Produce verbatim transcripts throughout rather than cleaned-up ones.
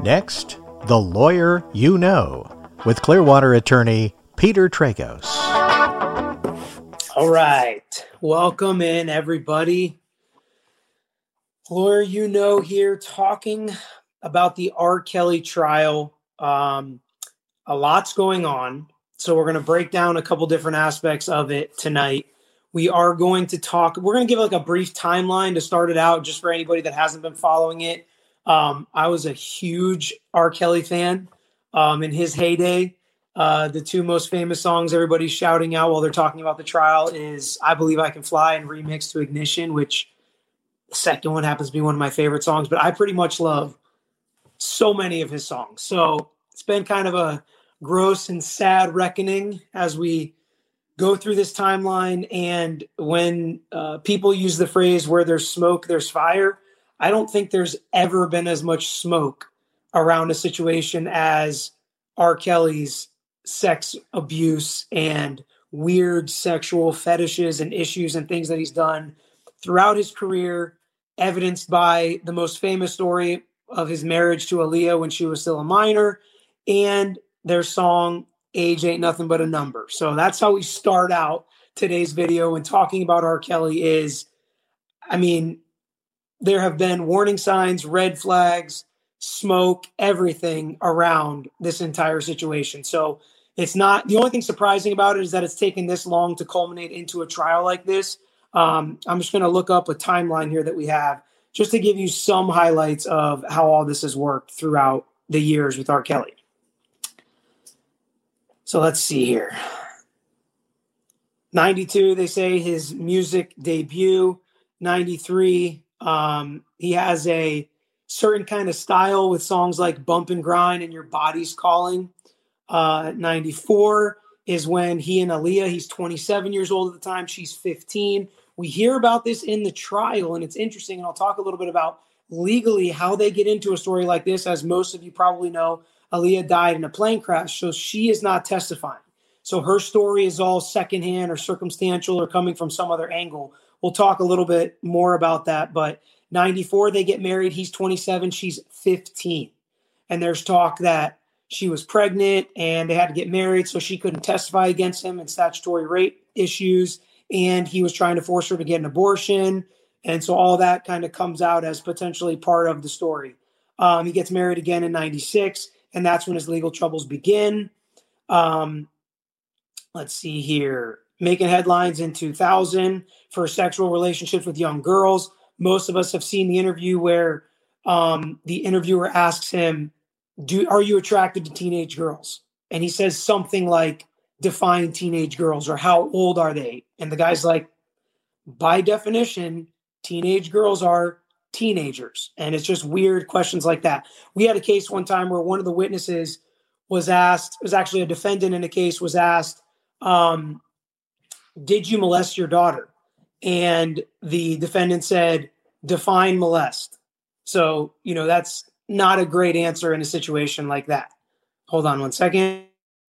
Next, The Lawyer You Know, with Clearwater attorney Peter Tragos. All right. Welcome in, everybody. Lawyer You Know here, talking about the R. Kelly trial. Um, a lot's going on, so we're going to break down a couple different aspects of it tonight. We are going to talk, we're going to give like a brief timeline to start it out, just for anybody that hasn't been following it. Um, I was a huge R. Kelly fan um, in his heyday. Uh, the two most famous songs everybody's shouting out while they're talking about the trial is I Believe I Can Fly and Remix to Ignition, which the second one happens to be one of my favorite songs, but I pretty much love so many of his songs. So it's been kind of a gross and sad reckoning as we go through this timeline. And when uh, people use the phrase where there's smoke, there's fire, I don't think there's ever been as much smoke around a situation as R. Kelly's sex abuse and weird sexual fetishes and issues and things that he's done throughout his career, evidenced by the most famous story of his marriage to Aaliyah when she was still a minor, and their song Age Ain't Nothing But a Number. So that's how we start out today's video when talking about R. Kelly is, I mean, there have been warning signs, red flags, smoke, everything around this entire situation. So it's not, the only thing surprising about it is that it's taken this long to culminate into a trial like this. Um, I'm just going to look up a timeline here that we have just to give you some highlights of how all this has worked throughout the years with R. Kelly. So let's see here. ninety-two, they say his music debut. ninety-three, um, he has a certain kind of style with songs like Bump and Grind and Your Body's Calling. Uh, ninety-four is when he and Aaliyah, he's twenty-seven years old at the time, she's fifteen. We hear about this in the trial, and it's interesting, and I'll talk a little bit about legally how they get into a story like this. As most of you probably know, Aaliyah died in a plane crash, so she is not testifying. So her story is all secondhand or circumstantial or coming from some other angle. We'll talk a little bit more about that, but ninety-four, they get married. He's twenty-seven, she's fifteen. And there's talk that she was pregnant and they had to get married so she couldn't testify against him in statutory rape issues. And he was trying to force her to get an abortion. And so all that kind of comes out as potentially part of the story. Um, he gets married again in ninety-six, and that's when his legal troubles begin. Um, let's see here. Making headlines in two thousand for sexual relationships with young girls. Most of us have seen the interview where um, the interviewer asks him, "Do are you attracted to teenage girls?" And he says something like, "Define teenage girls," or "How old are they?" And the guy's like, by definition, teenage girls are teenagers. And it's just weird questions like that. We had a case one time where one of the witnesses was asked, it was actually a defendant in a case, was asked, um, did you molest your daughter? And the defendant said, define molest. So, you know, that's not a great answer in a situation like that. Hold on one second.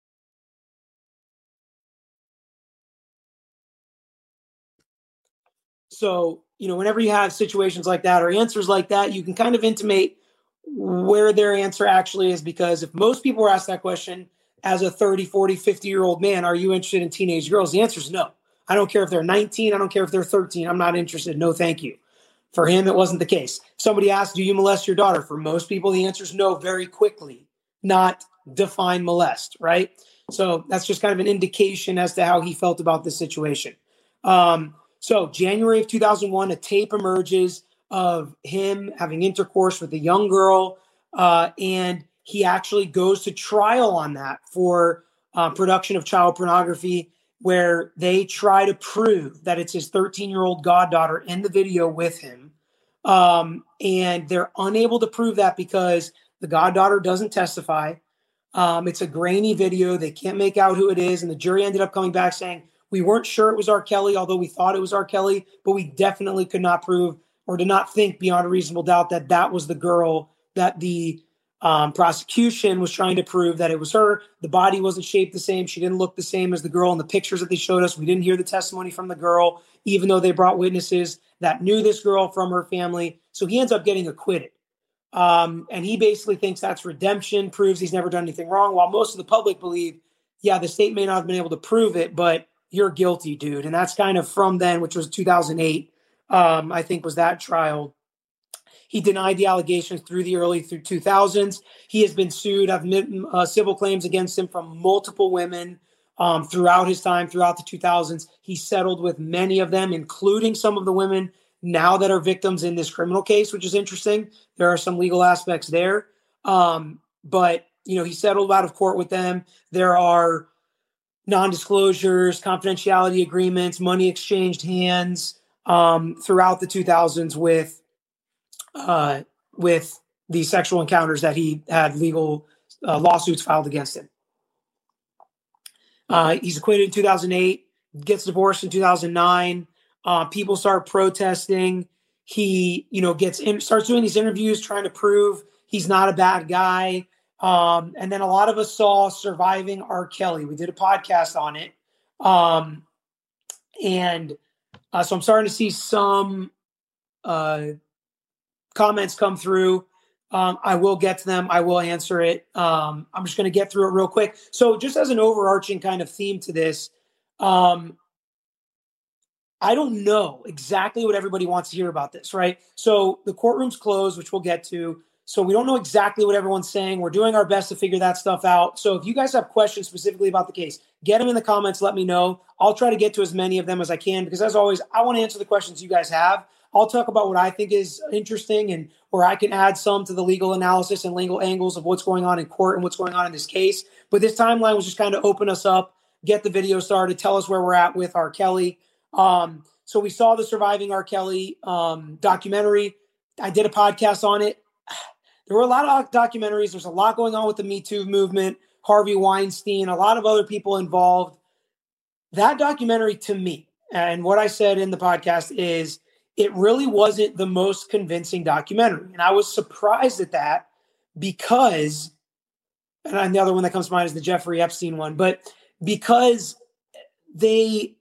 So, you know, whenever you have situations like that or answers like that, you can kind of intimate where their answer actually is, because if most people were asked that question as a thirty, forty, fifty-year-old man, are you interested in teenage girls? The answer is no. I don't care if they're nineteen. I don't care if they're thirteen. I'm not interested. No, thank you. For him, it wasn't the case. Somebody asked, do you molest your daughter? For most people, the answer is no very quickly, not define molest, right? So that's just kind of an indication as to how he felt about this situation. Um, so January of two thousand one, a tape emerges of him having intercourse with a young girl, uh, and he actually goes to trial on that for uh, production of child pornography, where they try to prove that it's his thirteen-year-old goddaughter in the video with him. Um, and they're unable to prove that because the goddaughter doesn't testify. Um, it's a grainy video. They can't make out who it is. And the jury ended up coming back saying, we weren't sure it was R. Kelly, although we thought it was R. Kelly, but we definitely could not prove or did not think beyond a reasonable doubt that that was the girl that the um, prosecution was trying to prove that it was her. The body wasn't shaped the same. She didn't look the same as the girl in the pictures that they showed us. We didn't hear the testimony from the girl, even though they brought witnesses that knew this girl from her family. So he ends up getting acquitted. Um, and he basically thinks that's redemption, proves he's never done anything wrong, while most of the public believe, yeah, the state may not have been able to prove it, but you're guilty, dude. And that's kind of from then, which was two thousand eight, um, I think was that trial. He denied the allegations through the early through two thousands. He has been sued, have uh, civil claims against him from multiple women um, throughout his time, throughout the two thousands. He settled with many of them, including some of the women now that are victims in this criminal case, which is interesting. There are some legal aspects there. Um, but, you know, he settled out of court with them. There are non-disclosures, confidentiality agreements, money exchanged hands um, throughout the two thousands with uh, with the sexual encounters that he had legal uh, lawsuits filed against him. Uh, he's acquitted in two thousand eight, gets divorced in two thousand nine. Uh, people start protesting. He, you know, gets in, starts doing these interviews trying to prove he's not a bad guy. Um, and then a lot of us saw Surviving R. Kelly. We did a podcast on it. Um, and uh, so I'm starting to see some uh, comments come through. Um, I will get to them. I will answer it. Um, I'm just going to get through it real quick. So just as an overarching kind of theme to this, um, I don't know exactly what everybody wants to hear about this, right? So the courtroom's closed, which we'll get to. So we don't know exactly what everyone's saying. We're doing our best to figure that stuff out. So if you guys have questions specifically about the case, get them in the comments. Let me know. I'll try to get to as many of them as I can because, as always, I want to answer the questions you guys have. I'll talk about what I think is interesting and where I can add some to the legal analysis and legal angles of what's going on in court and what's going on in this case. But this timeline was just kind of open us up, get the video started, tell us where we're at with R. Kelly. Um, so we saw the Surviving R. Kelly um, documentary. I did a podcast on it. There were a lot of documentaries. There's a lot going on with the Me Too movement, Harvey Weinstein, a lot of other people involved. That documentary, to me, and what I said in the podcast is it really wasn't the most convincing documentary. And I was surprised at that because, and the other one that comes to mind is the Jeffrey Epstein one, but because they,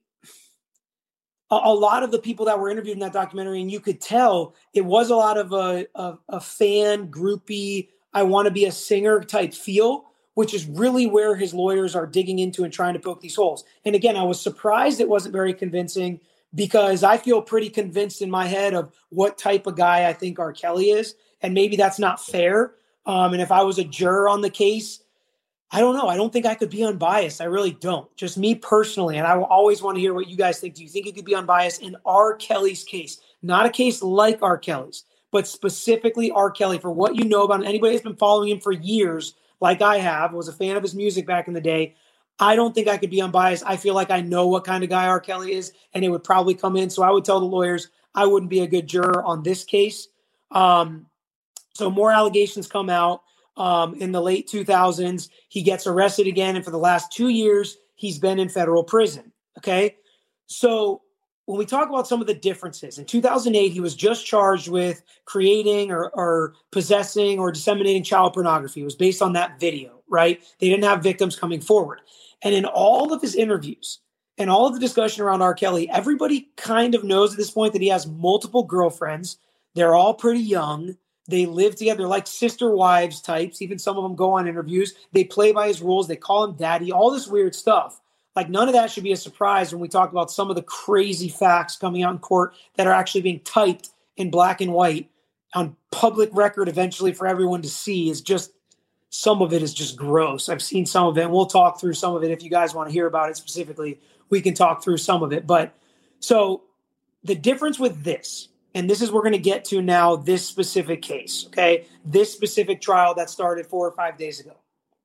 a lot of the people that were interviewed in that documentary, and you could tell it was a lot of a, a, a fan, groupie, I want to be a singer type feel, which is really where his lawyers are digging into and trying to poke these holes. And again, I was surprised it wasn't very convincing because I feel pretty convinced in my head of what type of guy I think R. Kelly is. And maybe that's not fair. Um, and if I was a juror on the case, I don't know. I don't think I could be unbiased. I really don't. Just me personally. And I will always want to hear what you guys think. Do you think it could be unbiased in R. Kelly's case? Not a case like R. Kelly's, but specifically R. Kelly. For what you know about him, anybody that's been following him for years, like I have, was a fan of his music back in the day, I don't think I could be unbiased. I feel like I know what kind of guy R. Kelly is, and it would probably come in. So I would tell the lawyers I wouldn't be a good juror on this case. Um, so more allegations come out. Um, in the late two thousands, he gets arrested again. And for the last two years, he's been in federal prison. Okay. So when we talk about some of the differences, in two thousand eight, he was just charged with creating or, or possessing or disseminating child pornography. It was based on that video, right? They didn't have victims coming forward. And in all of his interviews and all of the discussion around R. Kelly, everybody kind of knows at this point that he has multiple girlfriends. They're all pretty young. They live together like sister wives types. Even some of them go on interviews. They play by his rules. They call him daddy, all this weird stuff. Like none of that should be a surprise when we talk about some of the crazy facts coming out in court that are actually being typed in black and white on public record eventually for everyone to see. Is just, some of it is just gross. I've seen some of it, and we'll talk through some of it. If you guys want to hear about it specifically, we can talk through some of it. But so the difference with this, and this is we're going to get to now, this specific case, okay? This specific trial that started four or five days ago.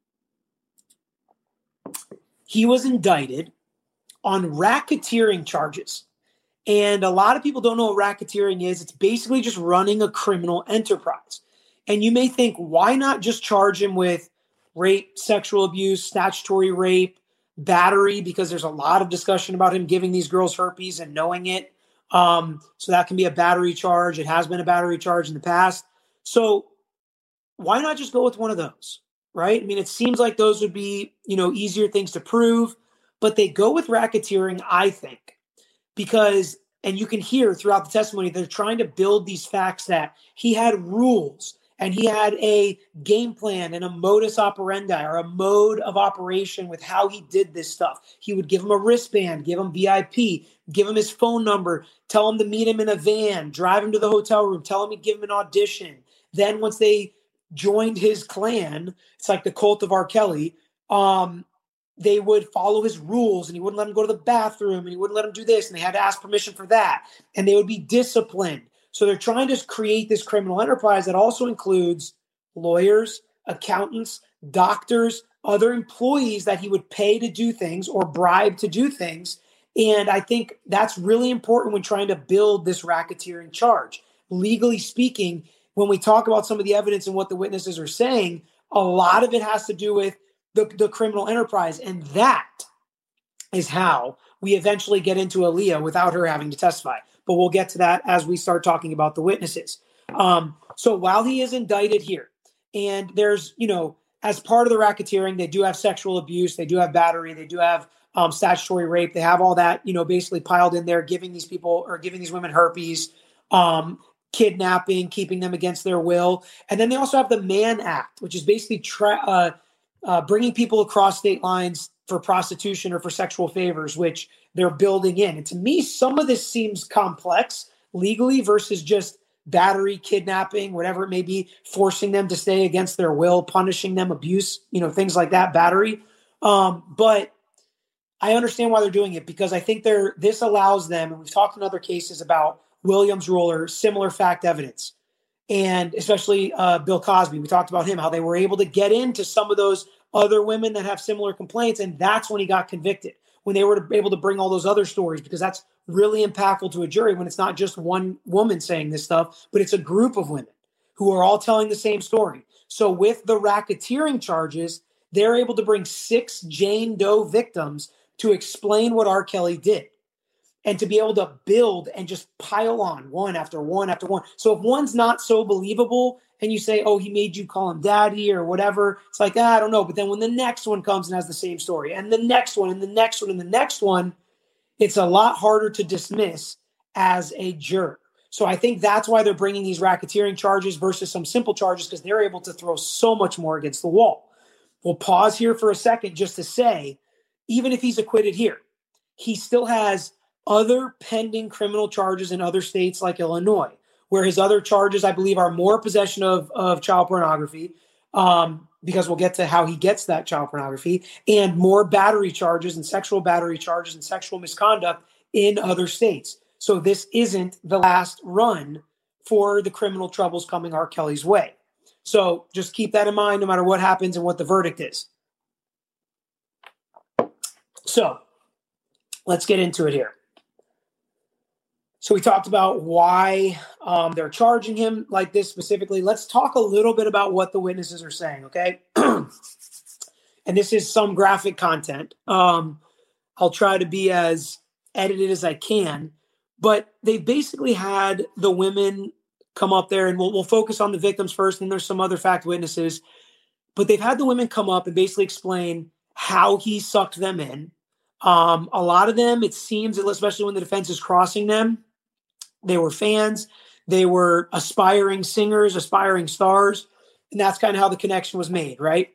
He was indicted on racketeering charges. And a lot of people don't know what racketeering is. It's basically just running a criminal enterprise. And you may think, why not just charge him with rape, sexual abuse, statutory rape, battery? Because there's a lot of discussion about him giving these girls herpes and knowing it. Um, so that can be a battery charge. It has been a battery charge in the past. So why not just go with one of those, right? I mean, it seems like those would be, you know, easier things to prove, but they go with racketeering, I think, because, and you can hear throughout the testimony, they're trying to build these facts that he had rules And he had a game plan and a modus operandi, or a mode of operation with how he did this stuff. He would give him a wristband, give him V I P, give him his phone number, tell him to meet him in a van, drive him to the hotel room, tell him he'd give him an audition. Then once they joined his clan, it's like the cult of R. Kelly, um, they would follow his rules, and he wouldn't let them go to the bathroom, and he wouldn't let them do this, and they had to ask permission for that, and they would be disciplined. So they're trying to create this criminal enterprise that also includes lawyers, accountants, doctors, other employees that he would pay to do things or bribe to do things. And I think that's really important when trying to build this racketeering charge. Legally speaking, when we talk about some of the evidence and what the witnesses are saying, a lot of it has to do with the, the criminal enterprise. And that is how we eventually get into Aaliyah without her having to testify. But we'll get to that as we start talking about the witnesses. Um, so while he is indicted here, and there's, you know, as part of the racketeering, they do have sexual abuse, they do have battery, they do have um, statutory rape, they have all that, you know, basically piled in there, giving these people or giving these women herpes, um, kidnapping, keeping them against their will. And then they also have the Mann Act, which is basically tra- uh, uh, bringing people across state lines for prostitution or for sexual favors, which they're building in. And to me, some of this seems complex legally versus just battery, kidnapping, whatever it may be, forcing them to stay against their will, punishing them, abuse, you know, things like that, battery. Um, but I understand why they're doing it, because I think they're, this allows them, and we've talked in other cases about Williams Roller, similar fact evidence, and especially uh, Bill Cosby. We talked about him, how they were able to get into some of those other women that have similar complaints, and that's when he got convicted, when they were able to bring all those other stories, because that's really impactful to a jury when it's not just one woman saying this stuff, but it's a group of women who are all telling the same story. So with the racketeering charges, they're able to bring six Jane Doe victims to explain what R. Kelly did, and to be able to build and just pile on one after one after one. So if one's not so believable and you say, oh, he made you call him daddy or whatever, it's like, ah, I don't know. But then when the next one comes and has the same story, and the next one and the next one and the next one, it's a lot harder to dismiss as a juror. So I think that's why they're bringing these racketeering charges versus some simple charges, because they're able to throw so much more against the wall. We'll pause here for a second just to say, even if he's acquitted here, he still has other pending criminal charges in other states like Illinois, where his other charges, I believe, are more possession of, of child pornography, um, because we'll get to how he gets that child pornography, and more battery charges and sexual battery charges and sexual misconduct in other states. So this isn't the last run for the criminal troubles coming R. Kelly's way. So just keep that in mind no matter what happens and what the verdict is. So let's get into it here. So we talked about why um, they're charging him like this specifically. Let's talk a little bit about what the witnesses are saying, okay? And this is some graphic content. Um, I'll try to be as edited as I can. But they basically had the women come up there, and we'll, we'll focus on the victims first, and there's some other fact witnesses. But they've had the women come up and basically explain how he sucked them in. Um, a lot of them, it seems, especially when the defense is crossing them, they were fans. They were aspiring singers, aspiring stars. And that's kind of how the connection was made, right?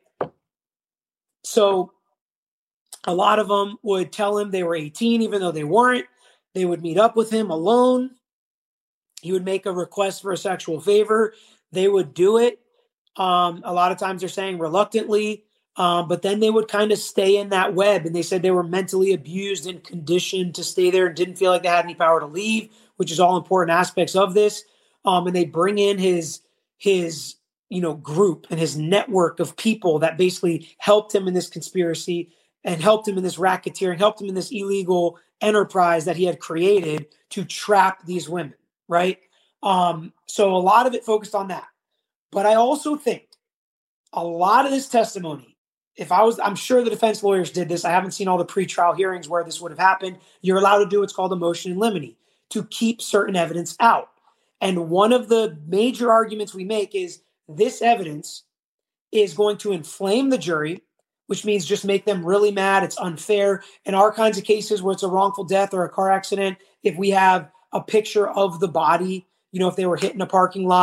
So a lot of them would tell him they were eighteen, even though they weren't. They would meet up with him alone. He would make a request for a sexual favor. They would do it. Um, a lot of times they're saying reluctantly. Um, but then they would kind of stay in that web, and they said they were mentally abused and conditioned to stay there and didn't feel like they had any power to leave, which is all important aspects of this. Um, and they bring in his, his, you know, group and his network of people that basically helped him in this conspiracy and helped him in this racketeering, helped him in this illegal enterprise that he had created to trap these women, right? Um, so a lot of it focused on that. But I also think a lot of this testimony, if I was, I'm sure the defense lawyers did this. I haven't seen all the pretrial hearings where this would have happened. You're allowed to do what's called a motion in limine to keep certain evidence out. And one of the major arguments we make is this evidence is going to inflame the jury, which means just make them really mad. It's unfair. In our kinds of cases where it's a wrongful death or a car accident, if we have a picture of the body, you know, if they were hit in a parking lot,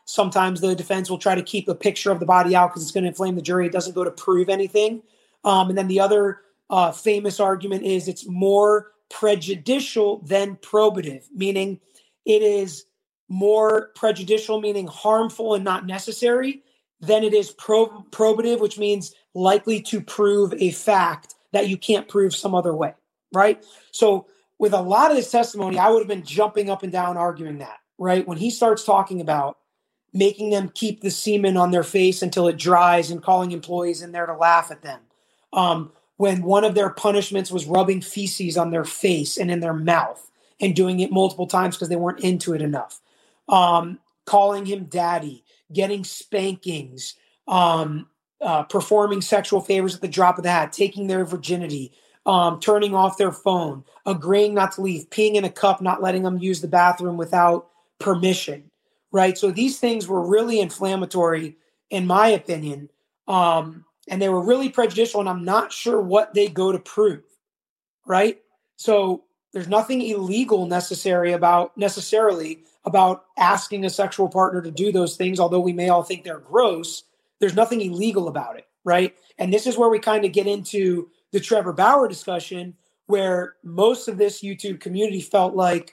Sometimes the defense will try to keep a picture of the body out because it's going to inflame the jury. It doesn't go to prove anything. Um, and then the other uh, famous argument is it's more prejudicial than probative, meaning it is more prejudicial, meaning harmful and not necessary, than it is pro- probative, which means likely to prove a fact that you can't prove some other way, right? So with a lot of this testimony, I would have been jumping up and down arguing that, right? When he starts talking about making them keep the semen on their face until it dries and calling employees in there to laugh at them. Um, when one of their punishments was rubbing feces on their face and in their mouth and doing it multiple times because they weren't into it enough. Um, calling him daddy, getting spankings, um, uh, performing sexual favors at the drop of the hat, taking their virginity, um, turning off their phone, agreeing not to leave, peeing in a cup, not letting them use the bathroom without permission. Right. So these things were really inflammatory, in my opinion, um, and they were really prejudicial. And I'm not sure what they go to prove. Right. So there's nothing illegal necessary about necessarily about asking a sexual partner to do those things, although we may all think they're gross. There's nothing illegal about it. Right. And this is where we kind of get into the Trevor Bauer discussion, where most of this YouTube community felt like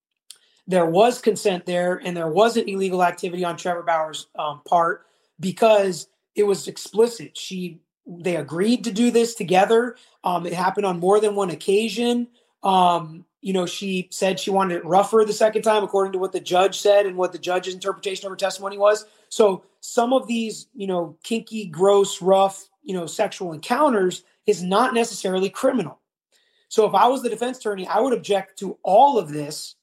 there was consent there and there wasn't illegal activity on Trevor Bauer's um, part because it was explicit. She, they agreed to do this together. Um, it happened on more than one occasion. Um, you know, she said she wanted it rougher the second time, according to what the judge said and what the judge's interpretation of her testimony was. So some of these, you know, kinky, gross, rough, you know, sexual encounters is not necessarily criminal. So if I was the defense attorney, I would object to all of this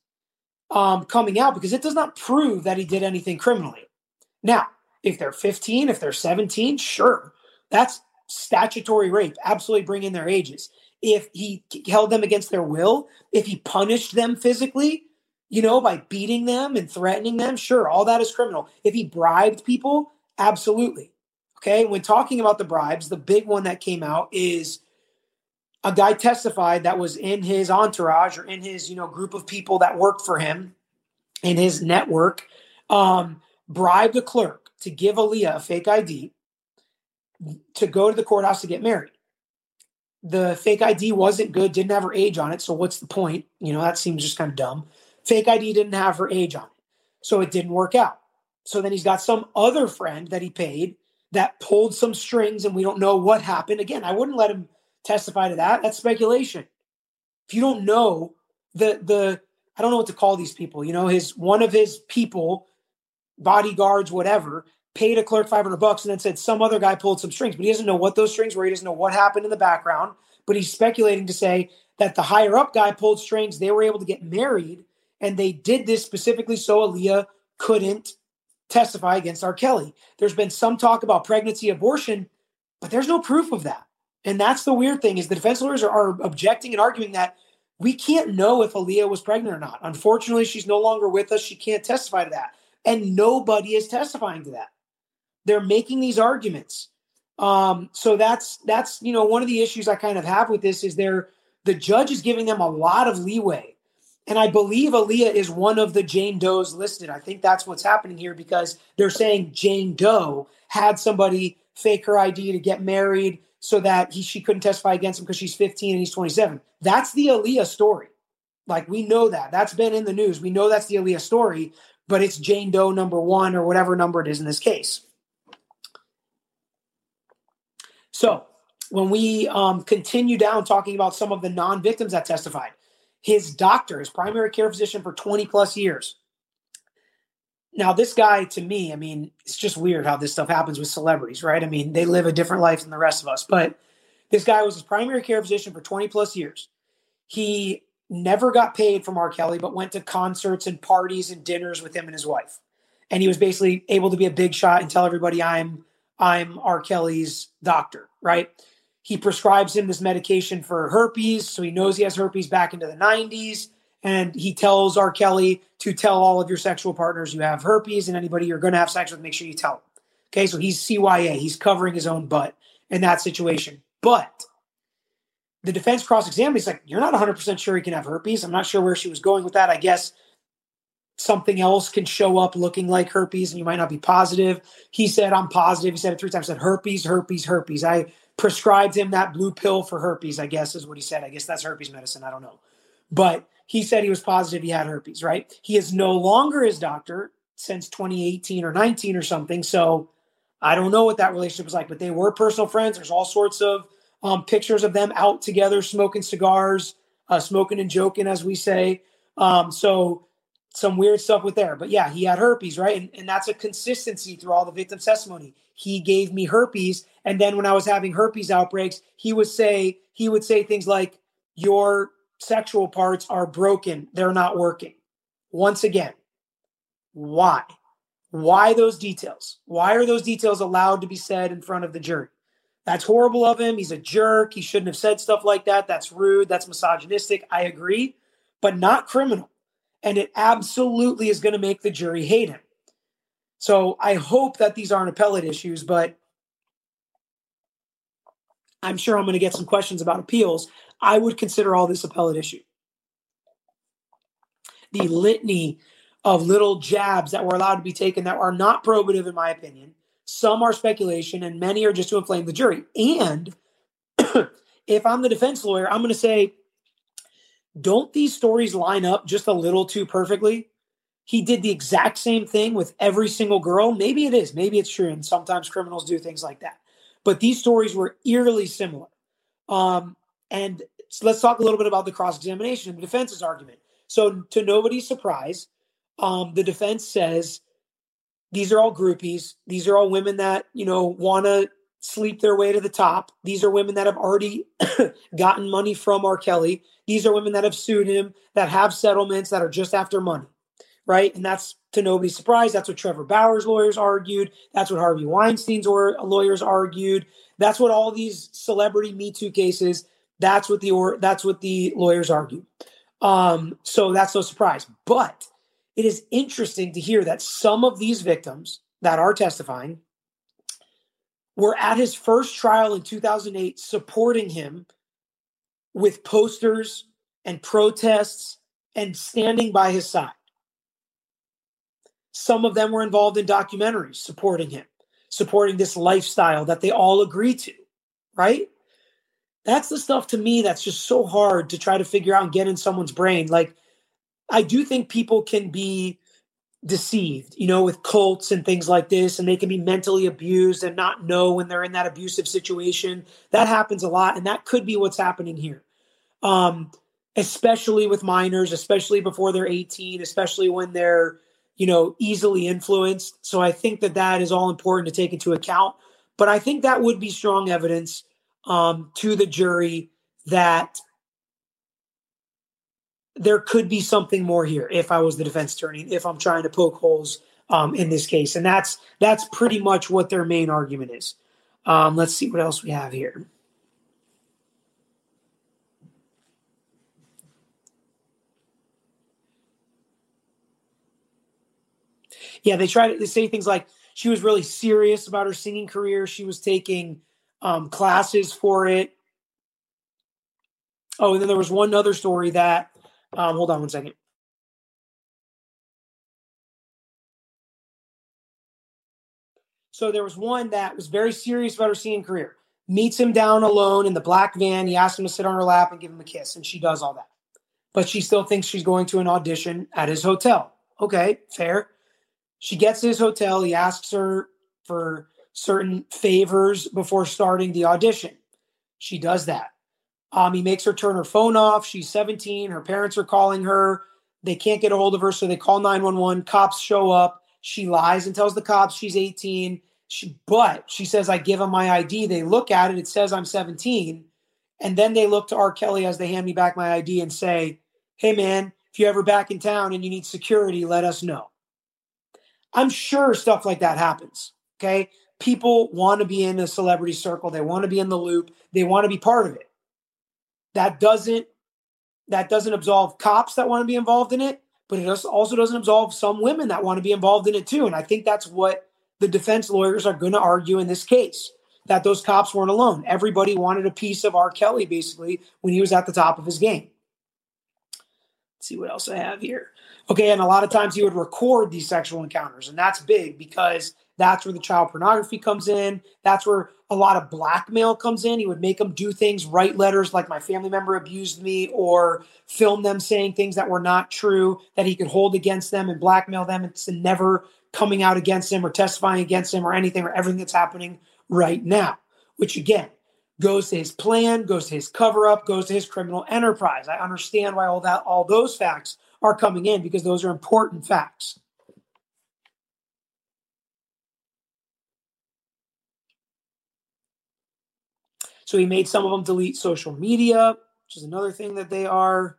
Um, coming out because it does not prove that he did anything criminally. Now, if they're fifteen, if they're seventeen, sure, that's statutory rape. Absolutely bring in their ages. If he held them against their will, if he punished them physically, you know, by beating them and threatening them, sure, all that is criminal. If he bribed people, absolutely. Okay, when talking about the bribes, the big one that came out is a guy testified that was in his entourage or in his, you know, group of people that worked for him in his network, um, bribed a clerk to give Aaliyah a fake I D to go to the courthouse to get married. The fake I D wasn't good, didn't have her age on it. So what's the point? You know, that seems just kind of dumb. Fake I D didn't have her age on it. So it didn't work out. So then he's got some other friend that he paid that pulled some strings and we don't know what happened. Again, I wouldn't let him testify to that. That's speculation. If you don't know the, the, I don't know what to call these people, you know, his, one of his people, bodyguards, whatever, paid a clerk five hundred bucks and then said some other guy pulled some strings, but he doesn't know what those strings were. He doesn't know what happened in the background, but he's speculating to say that the higher up guy pulled strings. They were able to get married and they did this specifically so Aaliyah couldn't testify against R. Kelly. There's been some talk about pregnancy, abortion, but there's no proof of that. And that's the weird thing is the defense lawyers are, are objecting and arguing that we can't know if Aaliyah was pregnant or not. Unfortunately, she's no longer with us. She can't testify to that. And nobody is testifying to that. They're making these arguments. Um, so that's, that's, you know, one of the issues I kind of have with this is they're, the judge is giving them a lot of leeway. And I believe Aaliyah is one of the Jane Does listed. I think that's what's happening here because they're saying Jane Doe had somebody fake her I D to get married so that he, she couldn't testify against him because she's fifteen and he's twenty-seven. That's the Aaliyah story. Like, we know that. That's been in the news. We know that's the Aaliyah story, but it's Jane Doe number one or whatever number it is in this case. So when we um, continue down talking about some of the non-victims that testified, his doctor, his primary care physician for twenty plus years. Now, this guy, to me, I mean, it's just weird how this stuff happens with celebrities, right? I mean, they live a different life than the rest of us. But this guy was his primary care physician for twenty plus years. He never got paid from R. Kelly, but went to concerts and parties and dinners with him and his wife. And he was basically able to be a big shot and tell everybody, I'm, I'm R. Kelly's doctor, right? He prescribes him this medication for herpes. So he knows he has herpes back into the nineties. And he tells R. Kelly to tell all of your sexual partners you have herpes, and anybody you're going to have sex with, make sure you tell them. Okay, so he's C Y A. He's covering his own butt in that situation. But the defense cross-examined, he's like, you're not one hundred percent sure he can have herpes. I'm not sure where she was going with that. I guess something else can show up looking like herpes and you might not be positive. He said, I'm positive. He said it three times. He said herpes, herpes, herpes. I prescribed him that blue pill for herpes, I guess is what he said. I guess that's herpes medicine. I don't know. But he said he was positive he had herpes, right? He is no longer his doctor since twenty eighteen or nineteen or something. So I don't know what that relationship was like, but they were personal friends. There's all sorts of um, pictures of them out together, smoking cigars, uh, smoking and joking, as we say. Um, so some weird stuff with there. But yeah, he had herpes, right? And, and that's a consistency through all the victim's testimony. He gave me herpes. And then when I was having herpes outbreaks, he would say, he would say things like, your sexual parts are broken. They're not working. Once again, why? Why those details? Why are those details allowed to be said in front of the jury? That's horrible of him. He's a jerk. He shouldn't have said stuff like that. That's rude. That's misogynistic. I agree, but not criminal. And it absolutely is going to make the jury hate him. So I hope that these aren't appellate issues, but I'm sure I'm going to get some questions about appeals. I would consider all this appellate issue. The litany of little jabs that were allowed to be taken that are not probative, in my opinion. Some are speculation, and many are just to inflame the jury. And if I'm the defense lawyer, I'm going to say, don't these stories line up just a little too perfectly? He did the exact same thing with every single girl. Maybe it is. Maybe it's true. And sometimes criminals do things like that. But these stories were eerily similar. Um, and so let's talk a little bit about the cross-examination and the defense's argument. So to nobody's surprise, um, the defense says, these are all groupies. These are all women that, you know, want to sleep their way to the top. These are women that have already gotten money from R. Kelly. These are women that have sued him, that have settlements, that are just after money, right? And that's to nobody's surprise. That's what Trevor Bauer's lawyers argued. That's what Harvey Weinstein's or lawyers argued. That's what all these celebrity Me Too cases, that's what the or that's what the lawyers argued. Um, so that's no surprise. But it is interesting to hear that some of these victims that are testifying were at his first trial in two thousand eight supporting him with posters and protests and standing by his side. Some of them were involved in documentaries supporting him, supporting this lifestyle that they all agree to, right? That's the stuff to me that's just so hard to try to figure out and get in someone's brain. Like, I do think people can be deceived, you know, with cults and things like this, and they can be mentally abused and not know when they're in that abusive situation. That happens a lot, and that could be what's happening here. Um, especially with minors, especially before they're eighteen, especially when they're, you know, easily influenced. So I think that that is all important to take into account. But I think that would be strong evidence um, to the jury that there could be something more here if I was the defense attorney, if I'm trying to poke holes um, in this case. And that's that's pretty much what their main argument is. Um, let's see what else we have here. Yeah, they try to say things like she was really serious about her singing career. She was taking um, classes for it. Oh, and then there was one other story that, um, hold on one second. So there was one that was very serious about her singing career. Meets him down alone in the black van. He asks him to sit on her lap and give him a kiss, and she does all that. But she still thinks she's going to an audition at his hotel. Okay, fair. She gets to his hotel. He asks her for certain favors before starting the audition. She does that. Um, he makes her turn her phone off. She's seventeen. Her parents are calling her. They can't get a hold of her, so they call nine one one. Cops show up. She lies and tells the cops she's eighteen. She, but she says, I give them my I D. They look at it. It says I'm seventeen. And then they look to R. Kelly as they hand me back my I D and say, hey, man, if you're ever back in town and you need security, let us know. I'm sure stuff like that happens, okay? People want to be in a celebrity circle. They want to be in the loop. They want to be part of it. That doesn't, that doesn't absolve cops that want to be involved in it, but it also doesn't absolve some women that want to be involved in it too. And I think that's what the defense lawyers are going to argue in this case, that those cops weren't alone. Everybody wanted a piece of R. Kelly, basically, when he was at the top of his game. Let's see what else I have here. Okay, and a lot of times he would record these sexual encounters, and that's big because that's where the child pornography comes in. That's where a lot of blackmail comes in. He would make them do things, write letters like my family member abused me, or film them saying things that were not true that he could hold against them and blackmail them. It's never coming out against him or testifying against him or anything or everything that's happening right now, which again goes to his plan, goes to his cover up, goes to his criminal enterprise. I understand why all that, all those facts are coming in because those are important facts. So he made some of them delete social media, which is another thing that they are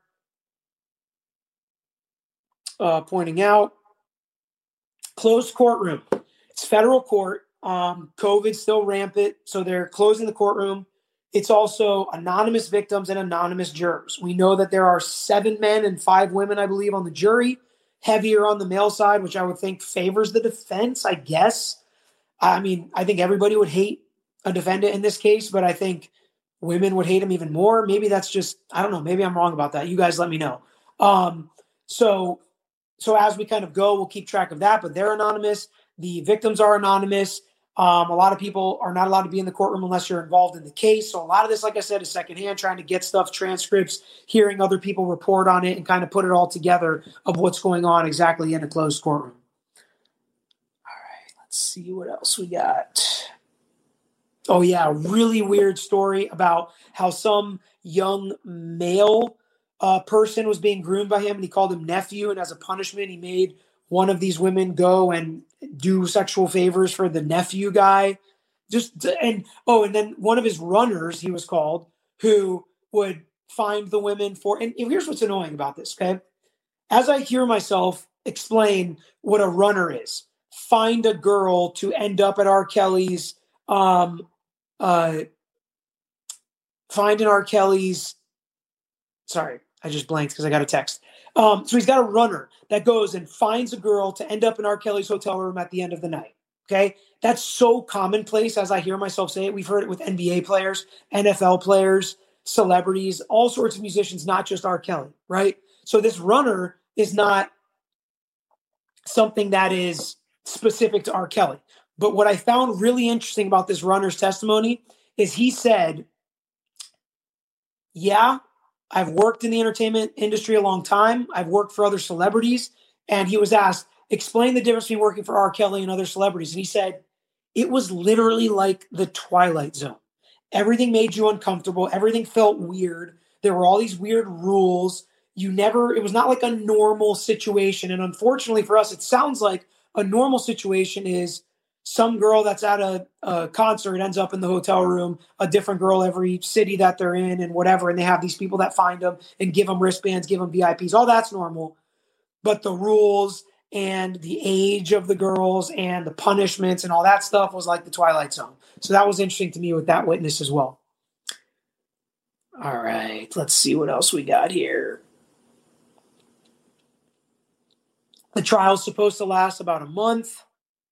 uh, pointing out. Closed courtroom. It's federal court. Um, COVID's still rampant, so they're closing the courtroom. It's also anonymous victims and anonymous jurors. We know that there are seven men and five women, I believe, on the jury, heavier on the male side, which I would think favors the defense, I guess. I mean, I think everybody would hate a defendant in this case, but I think women would hate him even more. Maybe that's just, I don't know. Maybe I'm wrong about that. You guys let me know. Um, so, so as we kind of go, we'll keep track of that, but they're anonymous. The victims are anonymous. Um, a lot of people are not allowed to be in the courtroom unless you're involved in the case. So a lot of this, like I said, is secondhand, trying to get stuff, transcripts, hearing other people report on it and kind of put it all together of what's going on exactly in a closed courtroom. All right, let's see what else we got. Oh, yeah, a really weird story about how some young male uh, person was being groomed by him, and he called him nephew, and as a punishment, he made one of these women go and do sexual favors for the nephew guy. Just and oh, and then one of his runners, he was called, who would find the women for, and here's what's annoying about this, okay? As I hear myself explain what a runner is, find a girl to end up at R. Kelly's um Uh, find an R. Kelly's, sorry, I just blanked because I got a text. Um, so he's got a runner that goes and finds a girl to end up in R. Kelly's hotel room at the end of the night. Okay. That's so commonplace as I hear myself say it. We've heard it with N B A players, N F L players, celebrities, all sorts of musicians, not just R. Kelly, right? So this runner is not something that is specific to R. Kelly. But what I found really interesting about this runner's testimony is he said, yeah, I've worked in the entertainment industry a long time. I've worked for other celebrities. And he was asked, explain the difference between working for R. Kelly and other celebrities. And he said, it was literally like the Twilight Zone. Everything made you uncomfortable. Everything felt weird. There were all these weird rules. You never, it was not like a normal situation. And unfortunately for us, it sounds like a normal situation is some girl that's at a, a concert ends up in the hotel room, a different girl every city that they're in and whatever. And they have these people that find them and give them wristbands, give them V I Ps. All that's normal. But the rules and the age of the girls and the punishments and all that stuff was like the Twilight Zone. So that was interesting to me with that witness as well. All right, let's see what else we got here. The trial's supposed to last about a month.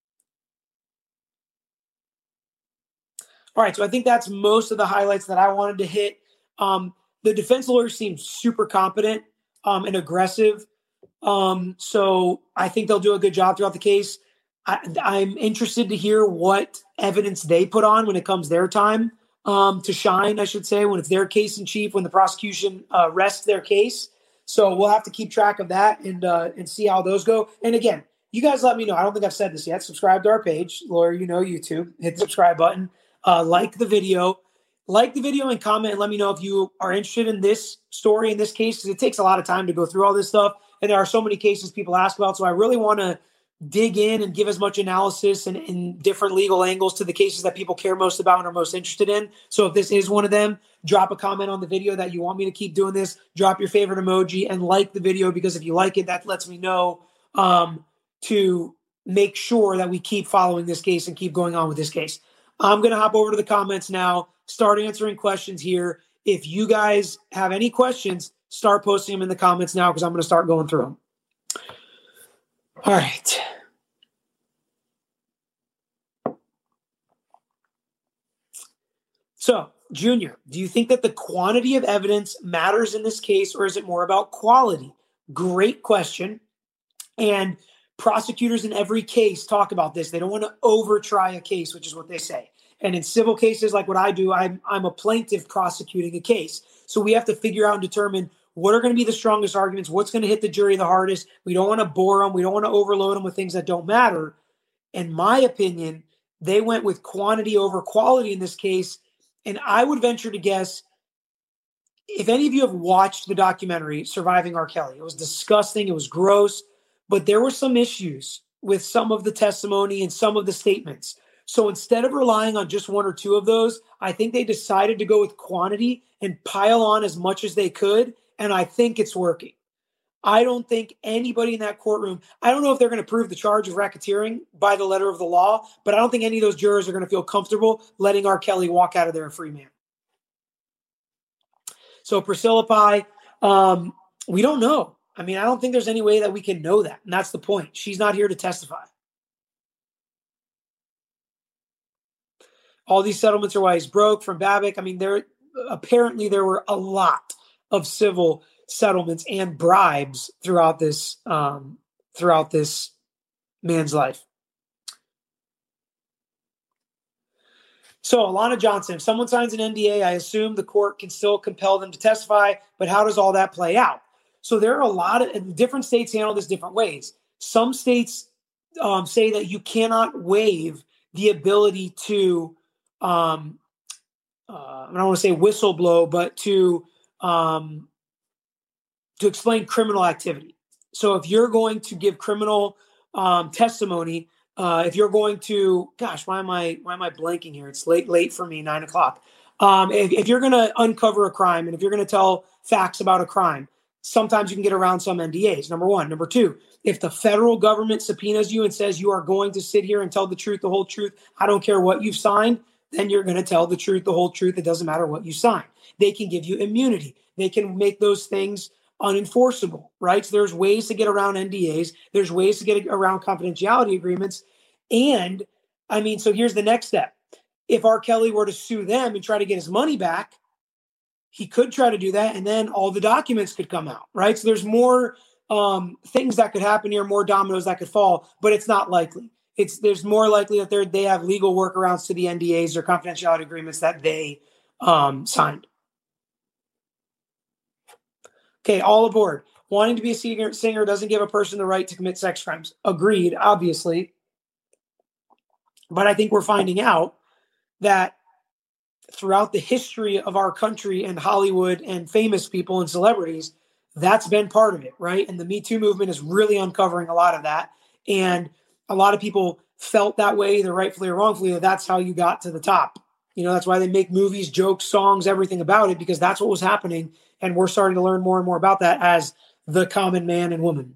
All right, so I think that's most of the highlights that I wanted to hit. Um, the defense lawyers seem super competent um, and aggressive. Um, so I think they'll do a good job throughout the case. I, I'm interested to hear what evidence they put on when it comes their time um, to shine, I should say, when it's their case in chief, when the prosecution uh, rests their case. So we'll have to keep track of that and uh, and see how those go. And again, you guys let me know. I don't think I've said this yet. Subscribe to our page. Lawyer, you know, YouTube. Hit the subscribe button. Uh, like the video. Like the video and comment and let me know if you are interested in this story, in this case, because it takes a lot of time to go through all this stuff. And there are so many cases people ask about. So I really want to dig in and give as much analysis and, and different legal angles to the cases that people care most about and are most interested in. So if this is one of them, drop a comment on the video that you want me to keep doing this. Drop your favorite emoji and like the video, because if you like it, that lets me know um, to make sure that we keep following this case and keep going on with this case. I'm going to hop over to the comments now, start answering questions here. If you guys have any questions, start posting them in the comments now, because I'm going to start going through them. All right. So, Junior, do you think that the quantity of evidence matters in this case, or is it more about quality? Great question. And prosecutors in every case talk about this. They don't want to over-try a case, which is what they say. And in civil cases like what I do, I'm, I'm a plaintiff prosecuting a case. So we have to figure out and determine what are going to be the strongest arguments, what's going to hit the jury the hardest. We don't want to bore them. We don't want to overload them with things that don't matter. In my opinion, they went with quantity over quality in this case. And I would venture to guess, if any of you have watched the documentary Surviving R. Kelly, it was disgusting. It was gross. But there were some issues with some of the testimony and some of the statements. So instead of relying on just one or two of those, I think they decided to go with quantity and pile on as much as they could. And I think it's working. I don't think anybody in that courtroom, I don't know if they're going to prove the charge of racketeering by the letter of the law, but I don't think any of those jurors are going to feel comfortable letting R. Kelly walk out of there a free man. So Priscilla Pai, um, we don't know. I mean, I don't think there's any way that we can know that. And that's the point. She's not here to testify. All these settlements are why he's broke from Babbitt. I mean, there apparently there were a lot of civil settlements and bribes throughout this um, throughout this man's life. So Alana Johnson, if someone signs an N D A, I assume the court can still compel them to testify, but how does all that play out? So there are a lot of different states handle this different ways. Some states um, say that you cannot waive the ability to, um, uh, I don't want to say whistleblow, but to um, to explain criminal activity. So if you're going to give criminal um, testimony, uh, if you're going to, gosh, why am I why am I blanking here? It's late late for me, nine o'clock. Um, if, if you're going to uncover a crime and if you're going to tell facts about a crime, sometimes you can get around some N D As, number one. Number two, if the federal government subpoenas you and says you are going to sit here and tell the truth, the whole truth, I don't care what you've signed, then you're going to tell the truth, the whole truth. It doesn't matter what you sign. They can give you immunity. They can make those things unenforceable, right? So there's ways to get around N D As. There's ways to get around confidentiality agreements. And I mean, so here's the next step. If R. Kelly were to sue them and try to get his money back, he could try to do that, and then all the documents could come out, right? So there's more um, things that could happen here, more dominoes that could fall, but it's not likely. It's there's more likely that they they have legal workarounds to the N D As or confidentiality agreements that they um, signed. Okay, all aboard. Wanting to be a singer, singer doesn't give a person the right to commit sex crimes. Agreed, obviously. But I think we're finding out that throughout the history of our country and Hollywood and famous people and celebrities, that's been part of it, right? And the Me Too movement is really uncovering a lot of that. And a lot of people felt that way, either rightfully or wrongfully, that that's how you got to the top. You know, that's why they make movies, jokes, songs, everything about it, because that's what was happening. And we're starting to learn more and more about that as the common man and woman.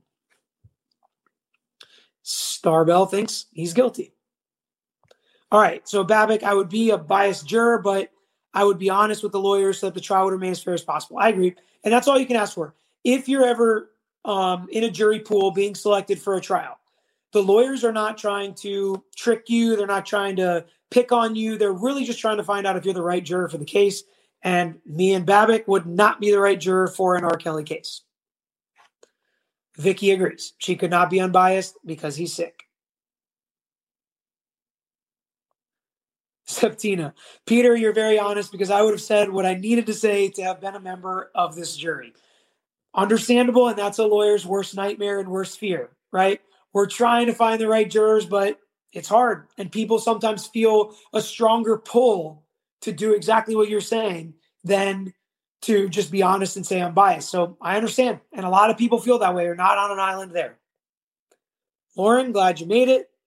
Starbell thinks he's guilty. All right, so Babbitt, I would be a biased juror, but I would be honest with the lawyers so that the trial would remain as fair as possible. I agree. And that's all you can ask for. If you're ever um, in a jury pool being selected for a trial, the lawyers are not trying to trick you. They're not trying to pick on you. They're really just trying to find out if you're the right juror for the case. And me and Babbitt would not be the right juror for an R. Kelly case. Vicky agrees. She could not be unbiased because he's sick. Septina, Peter, you're very honest because I would have said what I needed to say to have been a member of this jury. Understandable, and that's a lawyer's worst nightmare and worst fear, right? We're trying to find the right jurors, but it's hard. And people sometimes feel a stronger pull to do exactly what you're saying than to just be honest and say I'm biased. So I understand. And a lot of people feel that way. You're not on an island there. Lauren, glad you made it.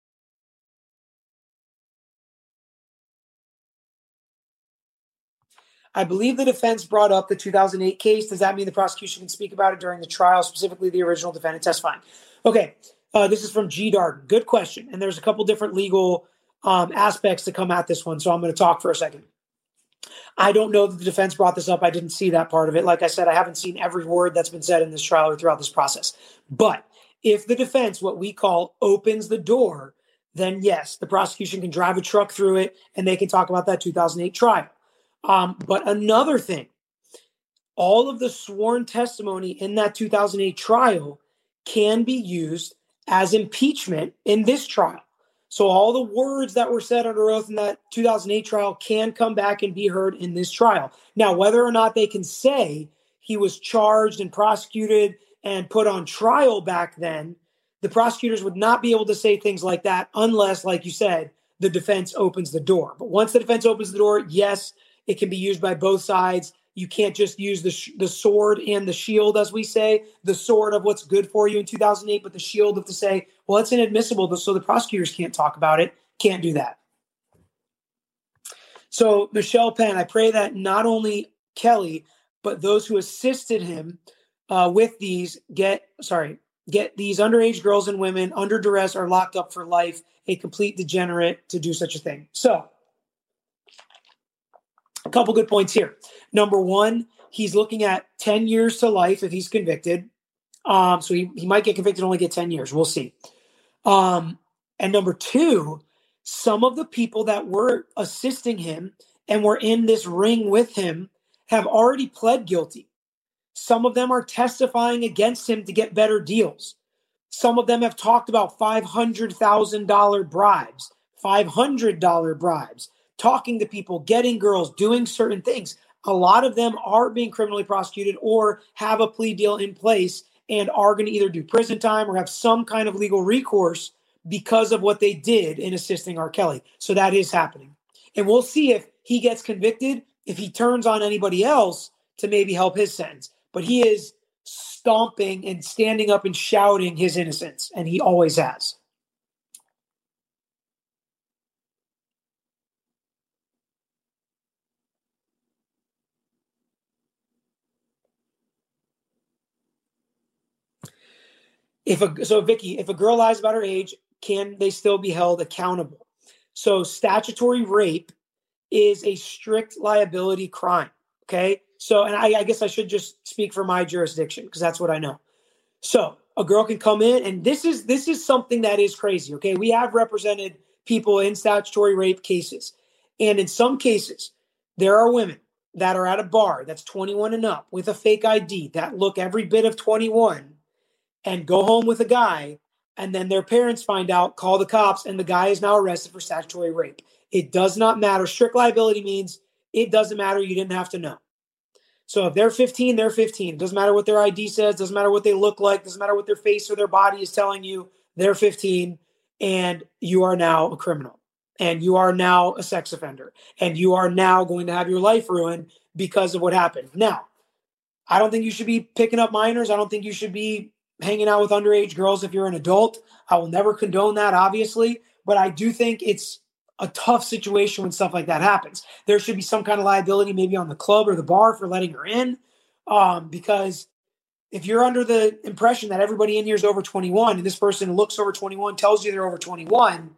I believe the defense brought up the two thousand eight case. Does that mean the prosecution can speak about it during the trial, specifically the original defendant testifying? Okay, uh, this is from G. Darden. Good question. And there's a couple different legal um, aspects to come at this one, so I'm going to talk for a second. I don't know that the defense brought this up. I didn't see that part of it. Like I said, I haven't seen every word that's been said in this trial or throughout this process. But if the defense, what we call, opens the door, then yes, the prosecution can drive a truck through it and they can talk about that two thousand eight trial. Um, but another thing, all of the sworn testimony in that two thousand eight trial can be used as impeachment in this trial. So all the words that were said under oath in that two thousand eight trial can come back and be heard in this trial. Now, whether or not they can say he was charged and prosecuted and put on trial back then, the prosecutors would not be able to say things like that unless, like you said, the defense opens the door. But once the defense opens the door, yes, it can be used by both sides. You can't just use the sh- the sword and the shield, as we say, the sword of what's good for you in two thousand eight, but the shield of to say, well, it's inadmissible, so the prosecutors can't talk about it. Can't do that. So Michelle Penn, I pray that not only Kelly, but those who assisted him uh, with these get, sorry, get these underage girls and women under duress or locked up for life, a complete degenerate to do such a thing. So a couple good points here. Number one, he's looking at ten years to life if he's convicted. Um, so he, he might get convicted, only get ten years. We'll see. Um, and number two, some of the people that were assisting him and were in this ring with him have already pled guilty. Some of them are testifying against him to get better deals. Some of them have talked about five hundred thousand dollars bribes, five hundred dollars bribes, talking to people, getting girls, doing certain things. A lot of them are being criminally prosecuted or have a plea deal in place and are going to either do prison time or have some kind of legal recourse because of what they did in assisting R. Kelly. So that is happening. And we'll see if he gets convicted, if he turns on anybody else to maybe help his sentence. But he is stomping and standing up and shouting his innocence, and he always has. If a, so, Vicky, if a girl lies about her age, can they still be held accountable? So statutory rape is a strict liability crime, okay? So, and I, I guess I should just speak for my jurisdiction because that's what I know. So a girl can come in, and this is this is something that is crazy, okay? We have represented people in statutory rape cases. And in some cases, there are women that are at a bar that's twenty-one and up with a fake I D that look every bit of twenty-one and go home with a guy, and then their parents find out, call the cops, and the guy is now arrested for statutory rape. It does not matter. Strict liability means it doesn't matter. You didn't have to know. So if they're fifteen, they're fifteen. It doesn't matter what their I D says. Doesn't matter what they look like. Doesn't matter what their face or their body is telling you. They're fifteen, and you are now a criminal. And you are now a sex offender. And you are now going to have your life ruined because of what happened. Now, I don't think you should be picking up minors. I don't think you should be hanging out with underage girls if you're an adult. I will never condone that, obviously. But I do think it's a tough situation when stuff like that happens. There should be some kind of liability maybe on the club or the bar for letting her in. Um, because if you're under the impression that everybody in here is over twenty-one and this person looks over twenty-one, tells you they're over twenty-one,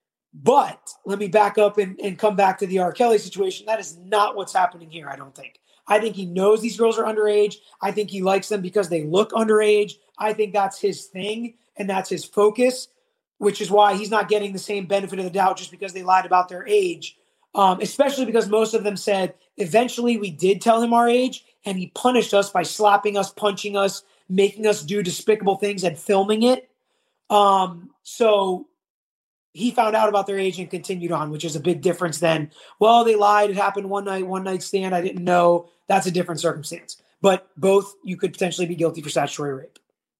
but let me back up and, and come back to the R. Kelly situation. That is not what's happening here, I don't think. I think he knows these girls are underage. I think he likes them because they look underage. I think that's his thing and that's his focus, which is why he's not getting the same benefit of the doubt just because they lied about their age, um, especially because most of them said, eventually we did tell him our age, and he punished us by slapping us, punching us, making us do despicable things and filming it. Um, so he found out about their age and continued on, which is a big difference than, well, they lied. It happened one night, one night stand. I didn't know. That's a different circumstance. But both, you could potentially be guilty for statutory rape.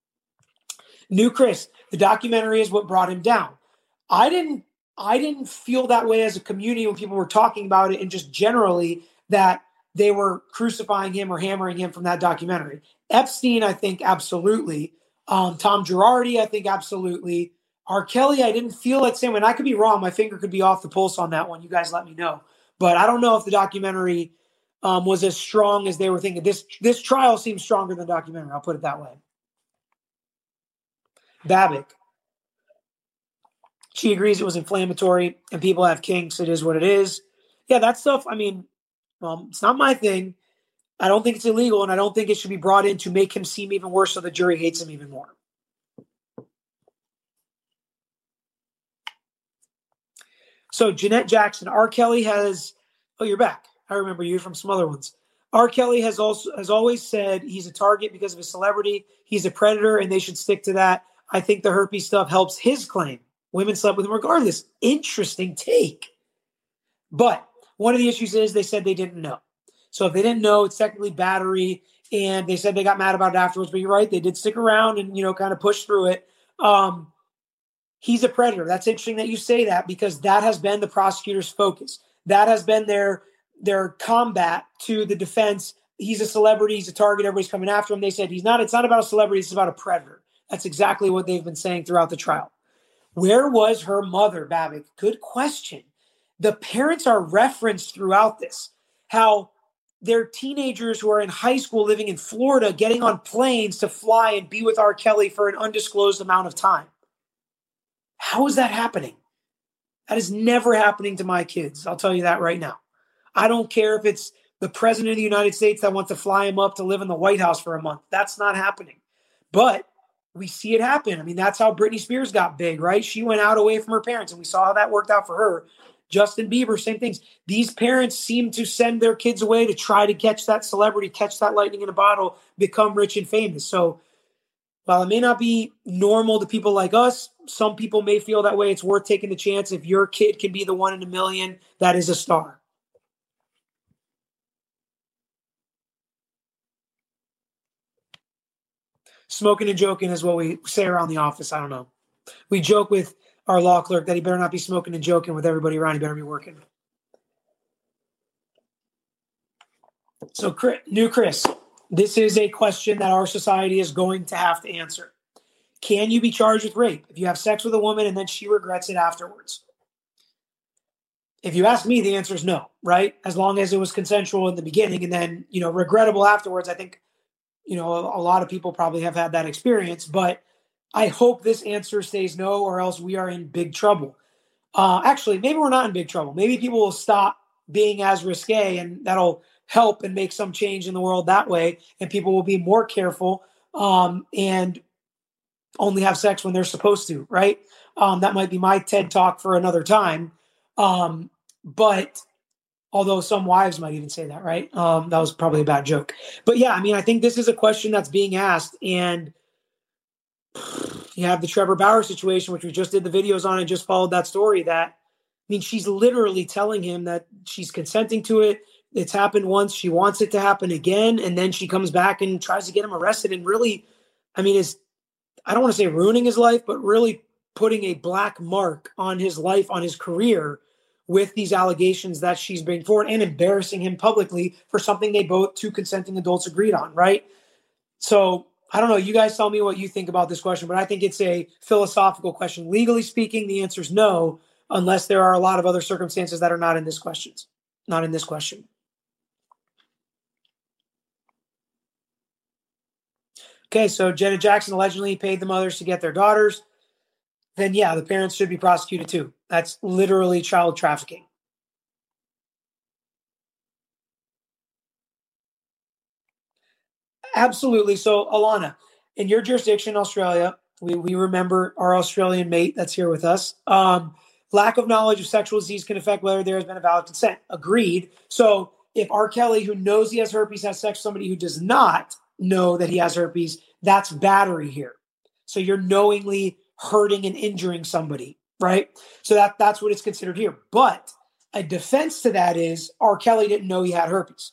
New Chris, the documentary is what brought him down. I didn't I didn't feel that way as a community when people were talking about it, and just generally that they were crucifying him or hammering him from that documentary. Epstein, I think, absolutely. Um, Tom Girardi, I think, absolutely. R. Kelly, I didn't feel that same way. And I could be wrong. My finger could be off the pulse on that one. You guys let me know. But I don't know if the documentary um, was as strong as they were thinking. This, this trial seems stronger than the documentary. I'll put it that way. Babick. She agrees it was inflammatory and people have kinks. It is what it is. Yeah, that stuff, I mean, um, it's not my thing. I don't think it's illegal, and I don't think it should be brought in to make him seem even worse so the jury hates him even more. So Jeanette Jackson, R. Kelly has, oh, you're back. I remember you from some other ones. R. Kelly has also has always said he's a target because of his celebrity. He's a predator, and they should stick to that. I think the herpes stuff helps his claim. Women slept with him regardless. Interesting take. But one of the issues is they said they didn't know. So if they didn't know, it's technically battery, and they said they got mad about it afterwards. But you're right, they did stick around and, you know, kind of push through it. Um, he's a predator. That's interesting that you say that, because that has been the prosecutor's focus. That has been their their combat to the defense. He's a celebrity. He's a target. Everybody's coming after him. They said he's not. It's not about a celebrity. It's about a predator. That's exactly what they've been saying throughout the trial. Where was her mother, Babak? Good question. The parents are referenced throughout this. How they're teenagers who are in high school living in Florida, getting on planes to fly and be with R. Kelly for an undisclosed amount of time. How is that happening? That is never happening to my kids. I'll tell you that right now. I don't care if it's the president of the United States that wants to fly him up to live in the White House for a month. That's not happening. But we see it happen. I mean, that's how Britney Spears got big, right? She went out away from her parents, and we saw how that worked out for her. Justin Bieber, same things. These parents seem to send their kids away to try to catch that celebrity, catch that lightning in a bottle, become rich and famous. So while it may not be normal to people like us, some people may feel that way. It's worth taking the chance. If your kid can be the one in a million, that is a star. Smoking and joking is what we say around the office. I don't know. We joke with our law clerk that he better not be smoking and joking with everybody around. He better be working. So, new Chris, this is a question that our society is going to have to answer. Can you be charged with rape if you have sex with a woman and then she regrets it afterwards? If you ask me, the answer is no, right? As long as it was consensual in the beginning and then, you know, regrettable afterwards. I think, you know, a, a lot of people probably have had that experience, but I hope this answer stays no, or else we are in big trouble. Uh, actually, maybe we're not in big trouble. Maybe people will stop being as risque, and that'll help and make some change in the world that way. And people will be more careful um, and only have sex when they're supposed to, right? Um, that might be my TED talk for another time. Um, but although some wives might even say that, right? Um, that was probably a bad joke. But yeah, I mean, I think this is a question that's being asked, and you have the Trevor Bauer situation, which we just did the videos on and just followed that story. That, I mean, she's literally telling him that she's consenting to it. It's happened once. She wants it to happen again. And then she comes back and tries to get him arrested. And really, I mean, is I don't want to say ruining his life, but really putting a black mark on his life, on his career, with these allegations that she's bringing forward, and embarrassing him publicly for something they both, two consenting adults, agreed on, right? So I don't know. You guys tell me what you think about this question, but I think it's a philosophical question. Legally speaking, the answer is no, unless there are a lot of other circumstances that are not in this questions, not in this question. Okay, so Janet Jackson allegedly paid the mothers to get their daughters. Then yeah, the parents should be prosecuted too. That's literally child trafficking. Absolutely. So, Alana, in your jurisdiction, Australia, we, we remember our Australian mate that's here with us. Um, lack of knowledge of sexual disease can affect whether there has been a valid consent. Agreed. So if R. Kelly, who knows he has herpes, has sex with somebody who does not know that he has herpes, that's battery here. So you're knowingly hurting and injuring somebody, right? So that, that's what it's considered here. But a defense to that is R. Kelly didn't know he had herpes.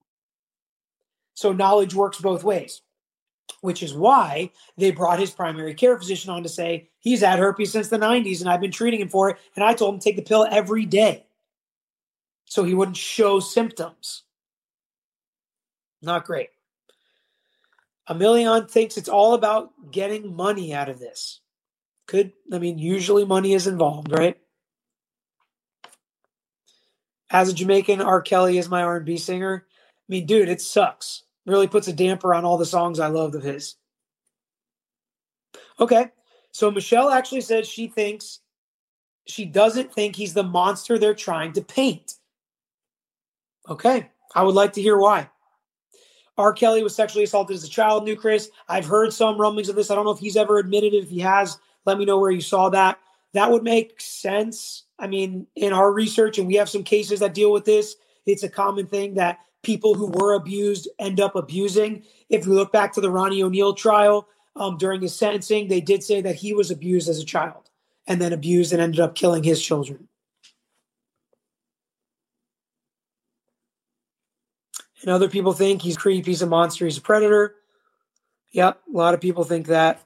So knowledge works both ways, which is why they brought his primary care physician on to say, he's had herpes since the nineties and I've been treating him for it. And I told him to take the pill every day so he wouldn't show symptoms. Not great. Emilion thinks it's all about getting money out of this. Could, I mean, usually money is involved, right? As a Jamaican, R. Kelly is my R and B singer. I mean, dude, it sucks. Really puts a damper on all the songs I loved of his. Okay, so Michelle actually said she thinks, she doesn't think he's the monster they're trying to paint. Okay, I would like to hear why. R. Kelly was sexually assaulted as a child, new Chris. I've heard some rumblings of this. I don't know if he's ever admitted it. If he has, let me know where you saw that. That would make sense. I mean, in our research, and we have some cases that deal with this, it's a common thing that people who were abused end up abusing. If you look back to the Ronnie O'Neal trial, um, during his sentencing, they did say that he was abused as a child and then abused and ended up killing his children. And other people think he's creepy, he's a monster, he's a predator. Yep, a lot of people think that.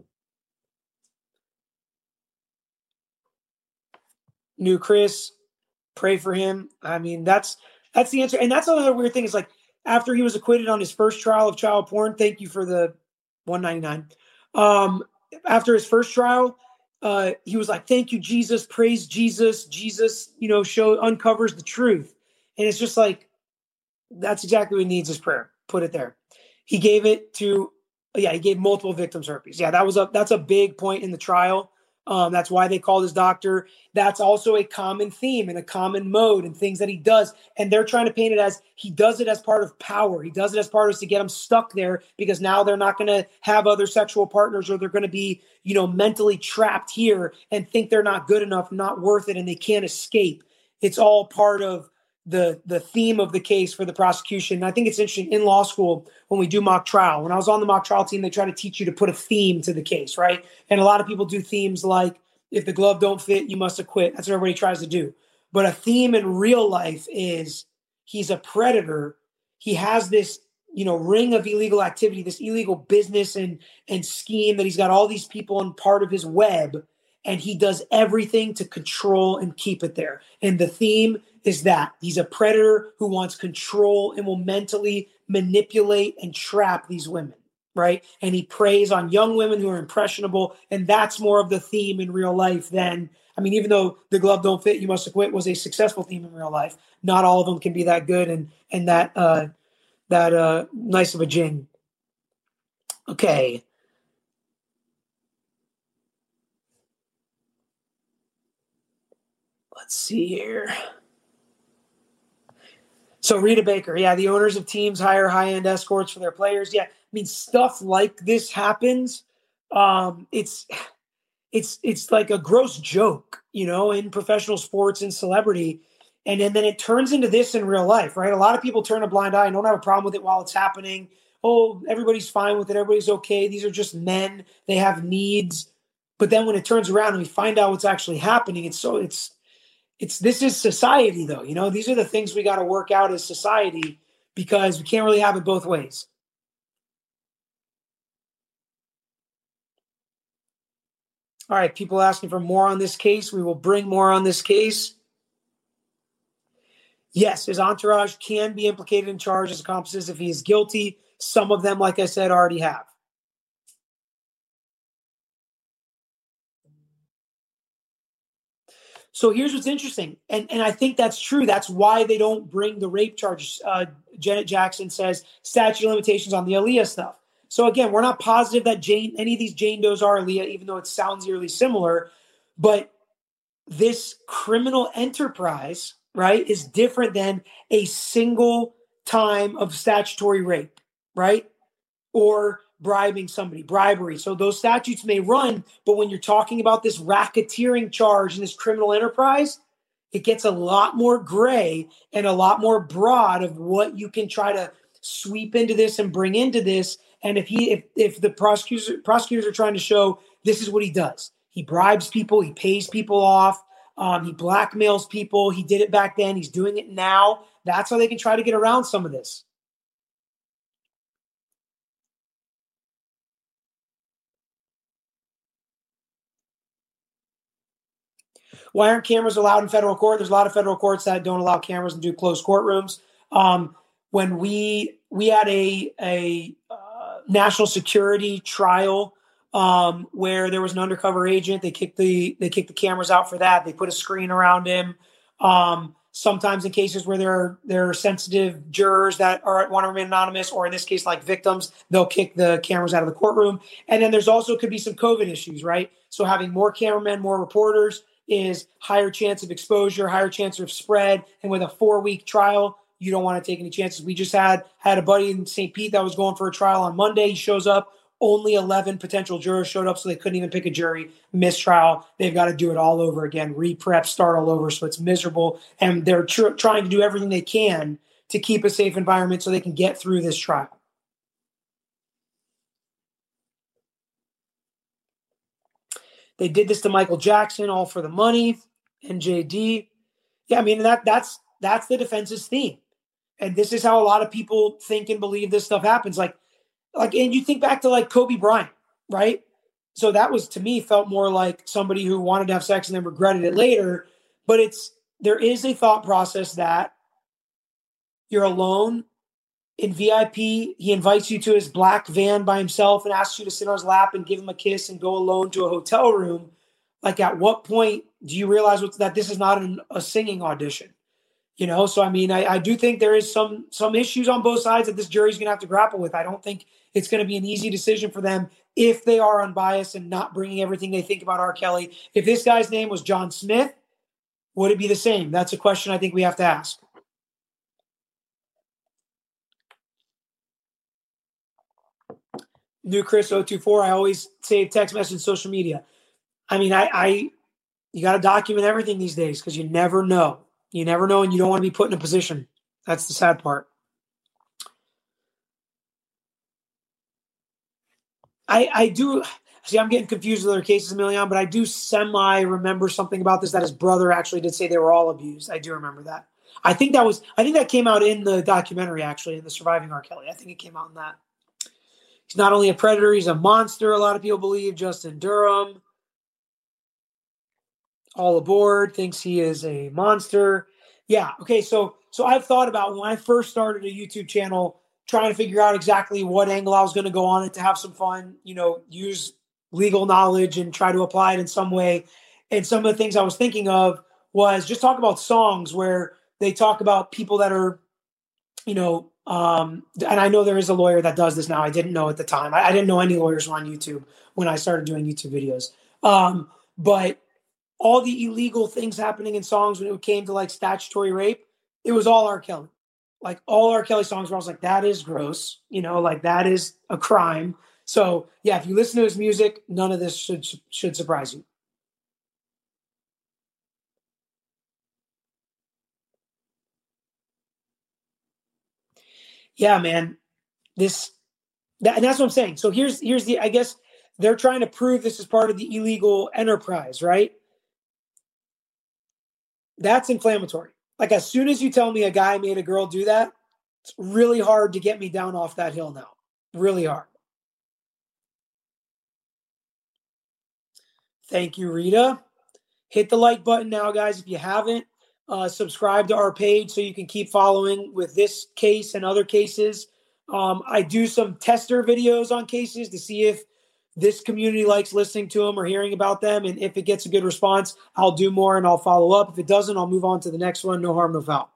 New Chris, pray for him. I mean, that's that's the answer. And that's another weird thing is like after he was acquitted on his first trial of child porn, thank you for the one ninety-nine. Um, after his first trial, uh, he was like, thank you, Jesus, praise Jesus. Jesus, you know, show uncovers the truth. And it's just like, that's exactly what he needs is prayer. Put it there. He gave it to, yeah, he gave multiple victims herpes. Yeah, that was a that's a big point in the trial. Um, that's why they called his doctor. That's also a common theme and a common mode and things that he does. And they're trying to paint it as he does it as part of power. He does it as part of to get them stuck there because now they're not going to have other sexual partners or they're going to be, you know, mentally trapped here and think they're not good enough, not worth it, and they can't escape. It's all part of the the theme of the case for the prosecution. And I think it's interesting in law school when we do mock trial. When I was on the mock trial team, they try to teach you to put a theme to the case, right? And a lot of people do themes like, if the glove don't fit, you must acquit. That's what everybody tries to do. But a theme in real life is he's a predator. He has this, you know, ring of illegal activity, this illegal business and, and scheme that he's got all these people on part of his web. And he does everything to control and keep it there. And the theme is that he's a predator who wants control and will mentally manipulate and trap these women, right? And he preys on young women who are impressionable. And that's more of the theme in real life than, I mean, even though the glove don't fit, you must acquit was a successful theme in real life. Not all of them can be that good and and that uh, that uh, nice of a jing. Okay. Let's see here. So Rita Baker, yeah, the owners of teams hire high-end escorts for their players. Yeah, I mean, stuff like this happens. Um, it's it's it's like a gross joke, you know, in professional sports and celebrity. And, and then it turns into this in real life, right? A lot of people turn a blind eye and don't have a problem with it while it's happening. Oh, everybody's fine with it. Everybody's okay. These are just men. They have needs. But then when it turns around and we find out what's actually happening, it's so it's It's this is society, though. You know, these are the things we got to work out as society because we can't really have it both ways. All right, people asking for more on this case. We will bring more on this case. Yes, his entourage can be implicated in charge as accomplices if he is guilty. Some of them, like I said, already have. So here's what's interesting, and, and I think that's true. That's why they don't bring the rape charges. Uh, Janet Jackson says statute of limitations on the Aaliyah stuff. So again, we're not positive that Jane, any of these Jane Does are Aaliyah, even though it sounds eerily similar. But this criminal enterprise, right, is different than a single time of statutory rape, right? Or bribing somebody, bribery. So those statutes may run, but when you're talking about this racketeering charge and this criminal enterprise, it gets a lot more gray and a lot more broad of what you can try to sweep into this and bring into this. And if he, if, if the prosecutors, prosecutors are trying to show this is what he does, he bribes people, he pays people off, um, he blackmails people. He did it back then. He's doing it now. That's how they can try to get around some of this. Why aren't cameras allowed in federal court? There's a lot of federal courts that don't allow cameras and do closed courtrooms. Um, when we we had a a uh, national security trial um, where there was an undercover agent, they kicked the they kicked the cameras out for that. They put a screen around him. Um, sometimes in cases where there are there are sensitive jurors that are want to remain anonymous, or in this case, like victims, they'll kick the cameras out of the courtroom. And then there's also could be some COVID issues, right? So having more cameramen, more reporters is higher chance of exposure, higher chance of spread. And with a four-week trial, you don't want to take any chances. We just had had a buddy in Saint Pete that was going for a trial on Monday. He shows up only eleven potential jurors showed up, so they couldn't even pick a jury. Mistrial. They've got to do it all over again, re-prep, start all over. So it's miserable. And they're tr- trying to do everything they can to keep a safe environment so they can get through this trial. They did this to Michael Jackson, all for the money, and J D. Yeah, I mean, that that's that's the defense's theme. And this is how a lot of people think and believe this stuff happens. Like, like, and you think back to like Kobe Bryant, right? So that was, to me, felt more like somebody who wanted to have sex and then regretted it later. But it's, there is a thought process that you're alone in V I P. He invites you to his black van by himself and asks you to sit on his lap and give him a kiss and go alone to a hotel room. Like, at what point do you realize what, that this is not an, a singing audition? You know, so I mean, I, I do think there is some some issues on both sides that this jury's going to have to grapple with. I don't think it's going to be an easy decision for them if they are unbiased and not bringing everything they think about R. Kelly. If this guy's name was John Smith, would it be the same? That's a question I think we have to ask. New Chris zero two four, I always save text message, social media. I mean, I, I you got to document everything these days because you never know. You never know, and you don't want to be put in a position. That's the sad part. I, I do see. I'm getting confused with other cases, Emilion, but I do semi remember something about this that his brother actually did say they were all abused. I do remember that. I think that was. I think that came out in the documentary, actually, in the Surviving R. Kelly. I think it came out in that. He's not only a predator; he's a monster. A lot of people believe. Justin Durham, all aboard, thinks he is a monster. Yeah. Okay. So, so I've thought about when I first started a YouTube channel, trying to figure out exactly what angle I was going to go on it to have some fun, you know, use legal knowledge and try to apply it in some way. And some of the things I was thinking of was just talk about songs where they talk about people that are, you know, um, and I know there is a lawyer that does this now. I didn't know at the time. I, I didn't know any lawyers were on YouTube when I started doing YouTube videos. Um, but all the illegal things happening in songs when it came to like statutory rape, it was all R. Kelly. Like all R. Kelly songs where I was like, that is gross. You know, like that is a crime. So yeah, if you listen to his music, none of this should should surprise you. Yeah, man. This that, and that's what I'm saying. So here's here's the I guess they're trying to prove this is part of the illegal enterprise, right? That's inflammatory. Like as soon as you tell me a guy made a girl do that, it's really hard to get me down off that hill now. Really hard. Thank you, Rita. Hit the like button now, guys, if you haven't. Uh, subscribe to our page so you can keep following with this case and other cases. Um, I do some tester videos on cases to see if this community likes listening to them or hearing about them. And if it gets a good response, I'll do more and I'll follow up. If it doesn't, I'll move on to the next one. No harm, no foul.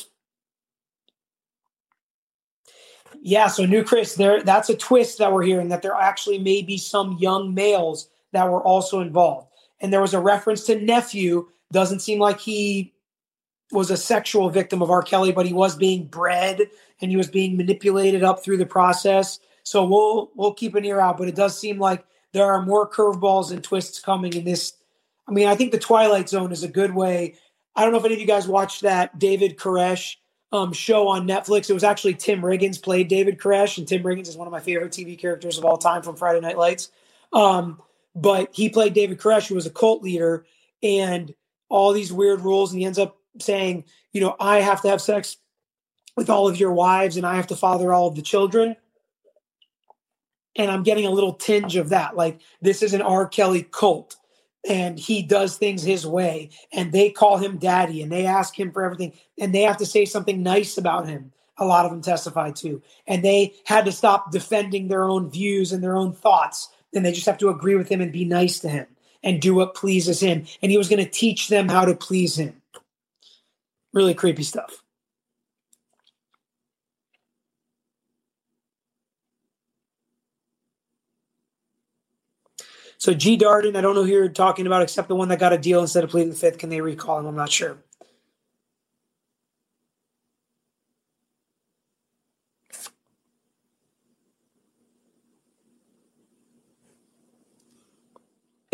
Yeah, so new Chris, there that's a twist that we're hearing, that there actually may be some young males that were also involved. And there was a reference to nephew. Doesn't seem like he was a sexual victim of R. Kelly, but he was being bred and he was being manipulated up through the process. So we'll we'll keep an ear out, but it does seem like there are more curveballs and twists coming in this. I mean, I think the Twilight Zone is a good way. I don't know if any of you guys watched that David Koresh um, show on Netflix. It was actually Tim Riggins played David Koresh, and Tim Riggins is one of my favorite T V characters of all time from Friday Night Lights. Um, but he played David Koresh, who was a cult leader, and all these weird rules, and he ends up saying, you know, I have to have sex with all of your wives and I have to father all of the children. And I'm getting a little tinge of that. Like, this is an R. Kelly cult and he does things his way and they call him daddy and they ask him for everything and they have to say something nice about him. A lot of them testified to, and they had to stop defending their own views and their own thoughts. And they just have to agree with him and be nice to him and do what pleases him. And he was going to teach them how to please him. Really creepy stuff. So G Darden, I don't know who you're talking about, except the one that got a deal instead of pleading the fifth. Can they recall him? I'm not sure.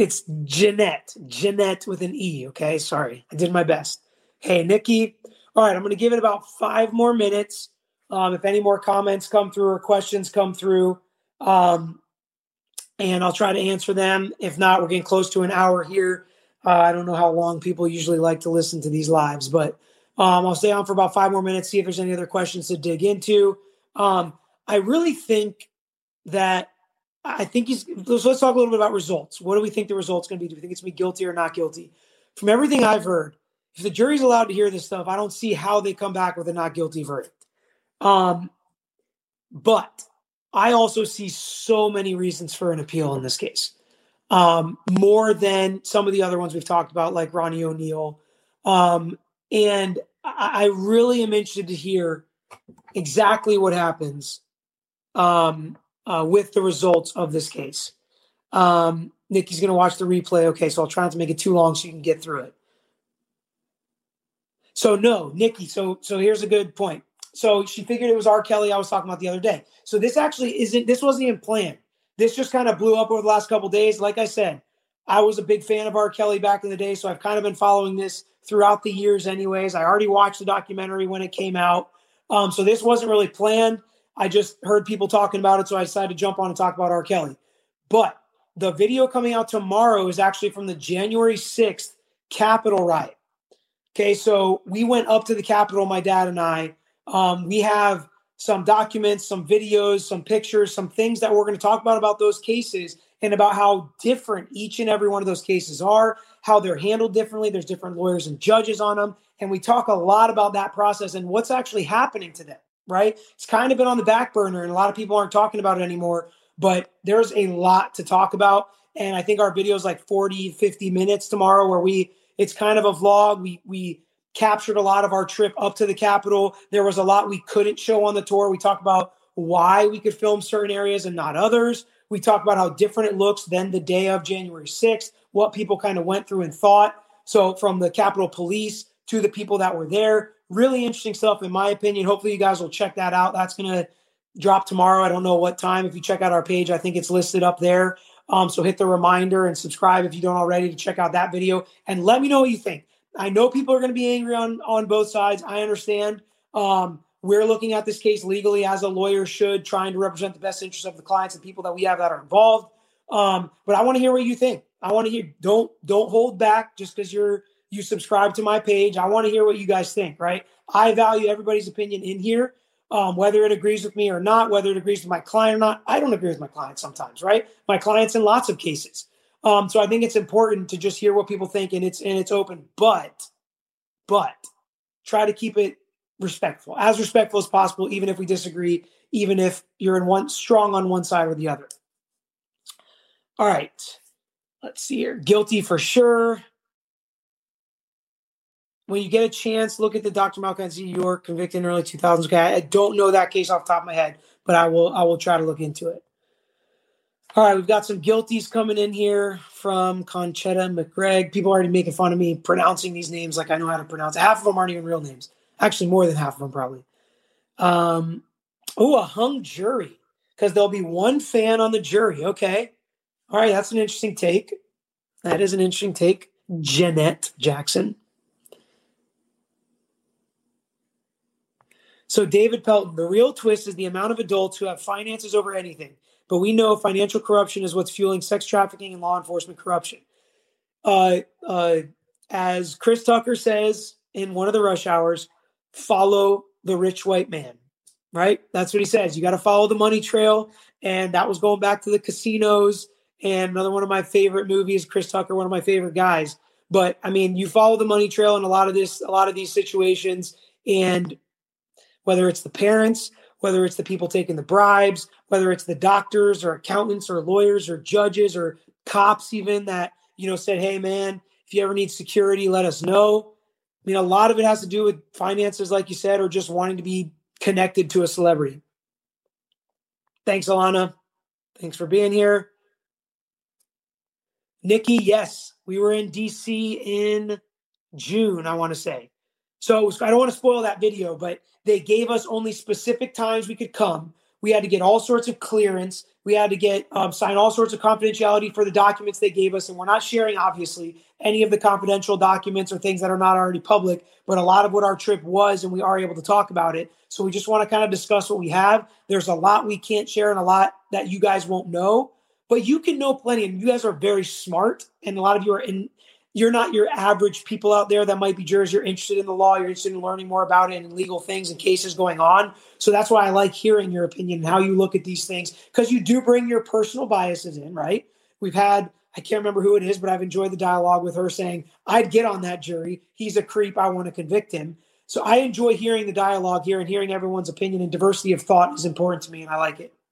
It's Jeanette. Jeanette with an E, okay? Sorry. I did my best. Hey, Nikki. All right, I'm going to give it about five more minutes. Um, if any more comments come through or questions come through, um, and I'll try to answer them. If not, we're getting close to an hour here. Uh, I don't know how long people usually like to listen to these lives, but um, I'll stay on for about five more minutes, see if there's any other questions to dig into. Um, I really think that I think he's let's, let's talk a little bit about results. What do we think the result's going to be? Do we think it's going to be guilty or not guilty? From everything I've heard, if the jury's allowed to hear this stuff, I don't see how they come back with a not guilty verdict. Um, but I also see so many reasons for an appeal in this case, um, more than some of the other ones we've talked about, like Ronnie O'Neal. Um, and I, I really am interested to hear exactly what happens um, uh, with the results of this case. Um, Nikki's going to watch the replay. Okay, so I'll try not to make it too long so you can get through it. So no, Nikki. So so here's a good point. So she figured it was R. Kelly I was talking about the other day. So this actually isn't, this wasn't even planned. This just kind of blew up over the last couple of days. Like I said, I was a big fan of R. Kelly back in the day, so I've kind of been following this throughout the years anyways. I already watched the documentary when it came out. Um, so this wasn't really planned. I just heard people talking about it, so I decided to jump on and talk about R. Kelly. But the video coming out tomorrow is actually from the January sixth Capitol riot. Okay, so we went up to the Capitol, my dad and I. Um, we have some documents, some videos, some pictures, some things that we're going to talk about about those cases and about how different each and every one of those cases are, how they're handled differently. There's different lawyers and judges on them. And we talk a lot about that process and what's actually happening to them, right? It's kind of been on the back burner and a lot of people aren't talking about it anymore, but there's a lot to talk about. And I think our video is like forty, fifty minutes tomorrow where we, it's kind of a vlog. We, we, captured a lot of our trip up to the Capitol. There was a lot we couldn't show on the tour. We talked about why we could film certain areas and not others. We talked about how different it looks than the day of January sixth, what people kind of went through and thought. So from the Capitol Police to the people that were there, really interesting stuff in my opinion. Hopefully you guys will check that out. That's going to drop tomorrow. I don't know what time. If you check out our page, I think it's listed up there. Um, so hit the reminder and subscribe if you don't already to check out that video and let me know what you think. I know people are going to be angry on, on both sides. I understand. Um, we're looking at this case legally as a lawyer should, trying to represent the best interests of the clients and people that we have that are involved. Um, but I want to hear what you think. I want to hear, don't, don't hold back just because you're, you subscribe to my page. I want to hear what you guys think, right? I value everybody's opinion in here, um, whether it agrees with me or not, whether it agrees with my client or not. I don't agree with my client sometimes, right? My clients in lots of cases. Um, so I think it's important to just hear what people think and it's, and it's open, but, but try to keep it respectful, as respectful as possible, even if we disagree, even if you're in one strong on one side or the other. All right. Let's see here. Guilty for sure. When you get a chance, look at the Doctor Malcolm New York convicted in early two thousands. Okay. I don't know that case off the top of my head, but I will, I will try to look into it. All right, we've got some guilties coming in here from Conchetta McGregor. People are already making fun of me pronouncing these names like I know how to pronounce. Half of them aren't even real names. Actually, more than half of them probably. Um, oh, a hung jury because there'll be one fan on the jury. Okay. All right, that's an interesting take. That is an interesting take. Jeanette Jackson. So David Pelton, the real twist is the amount of adults who have finances over anything. But we know financial corruption is what's fueling sex trafficking and law enforcement corruption. Uh, uh, as Chris Tucker says in one of the rush hours, follow the rich white man, right? That's what he says. You got to follow the money trail. And that was going back to the casinos and another one of my favorite movies, Chris Tucker, one of my favorite guys. But I mean, you follow the money trail in a lot of this, a lot of these situations. And whether it's the parents, whether it's the people taking the bribes, whether it's the doctors or accountants or lawyers or judges or cops even that, you know, said, hey, man, if you ever need security, let us know. I mean, a lot of it has to do with finances, like you said, or just wanting to be connected to a celebrity. Thanks, Alana. Thanks for being here. Nikki, yes, we were in D C in June, I want to say. So I don't want to spoil that video, but they gave us only specific times we could come. We had to get all sorts of clearance. We had to get um, sign all sorts of confidentiality for the documents they gave us. And we're not sharing, obviously, any of the confidential documents or things that are not already public, but a lot of what our trip was, and we are able to talk about it. So we just want to kind of discuss what we have. There's a lot we can't share and a lot that you guys won't know, but you can know plenty. And you guys are very smart. And a lot of you are in, you're not your average people out there that might be jurors. You're interested in the law. You're interested in learning more about it and legal things and cases going on. So that's why I like hearing your opinion and how you look at these things, because you do bring your personal biases in, right? We've had, I can't remember who it is, but I've enjoyed the dialogue with her saying, I'd get on that jury. He's a creep. I want to convict him. So I enjoy hearing the dialogue here and hearing everyone's opinion, and diversity of thought is important to me, and I like it.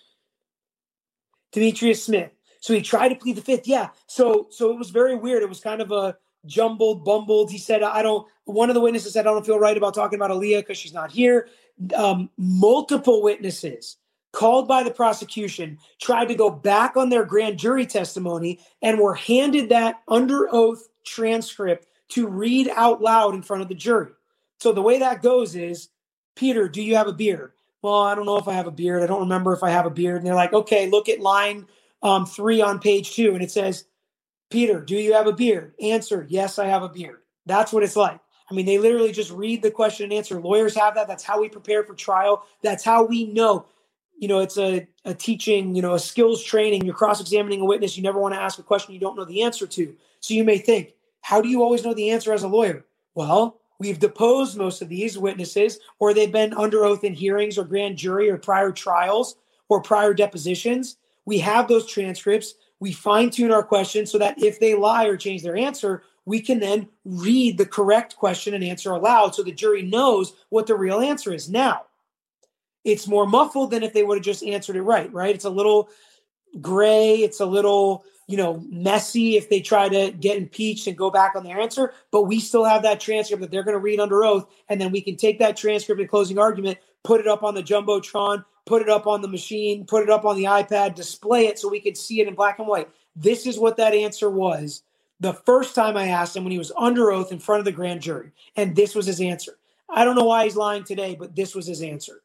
Demetrius Smith. So he tried to plead the fifth. Yeah. So so it was very weird. It was kind of a jumbled, bumbled. He said, I don't, one of the witnesses said, I don't feel right about talking about Aaliyah because she's not here. Um, multiple witnesses called by the prosecution tried to go back on their grand jury testimony and were handed that under oath transcript to read out loud in front of the jury. So the way that goes is, Peter, do you have a beard? Well, I don't know if I have a beard. I don't remember if I have a beard. And they're like, okay, look at line um, three on page two. And it says, Peter, do you have a beard? Answer, yes, I have a beard. That's what it's like. I mean, they literally just read the question and answer. Lawyers have that. That's how we prepare for trial. That's how we know. You know, it's a, a teaching, you know, a skills training. You're cross-examining a witness. You never want to ask a question you don't know the answer to. So you may think, how do you always know the answer as a lawyer? Well, we've deposed most of these witnesses, or they've been under oath in hearings or grand jury or prior trials or prior depositions. We have those transcripts. We fine-tune our questions so that if they lie or change their answer, we can then read the correct question and answer aloud so the jury knows what the real answer is. Now, it's more muffled than if they would have just answered it right, right? It's a little gray. It's a little, you know, messy if they try to get impeached and go back on their answer. But we still have that transcript that they're going to read under oath. And then we can take that transcript and closing argument, put it up on the Jumbotron, put it up on the machine, put it up on the iPad, display it so we could see it in black and white. This is what that answer was the first time I asked him when he was under oath in front of the grand jury. And this was his answer. I don't know why he's lying today, but this was his answer.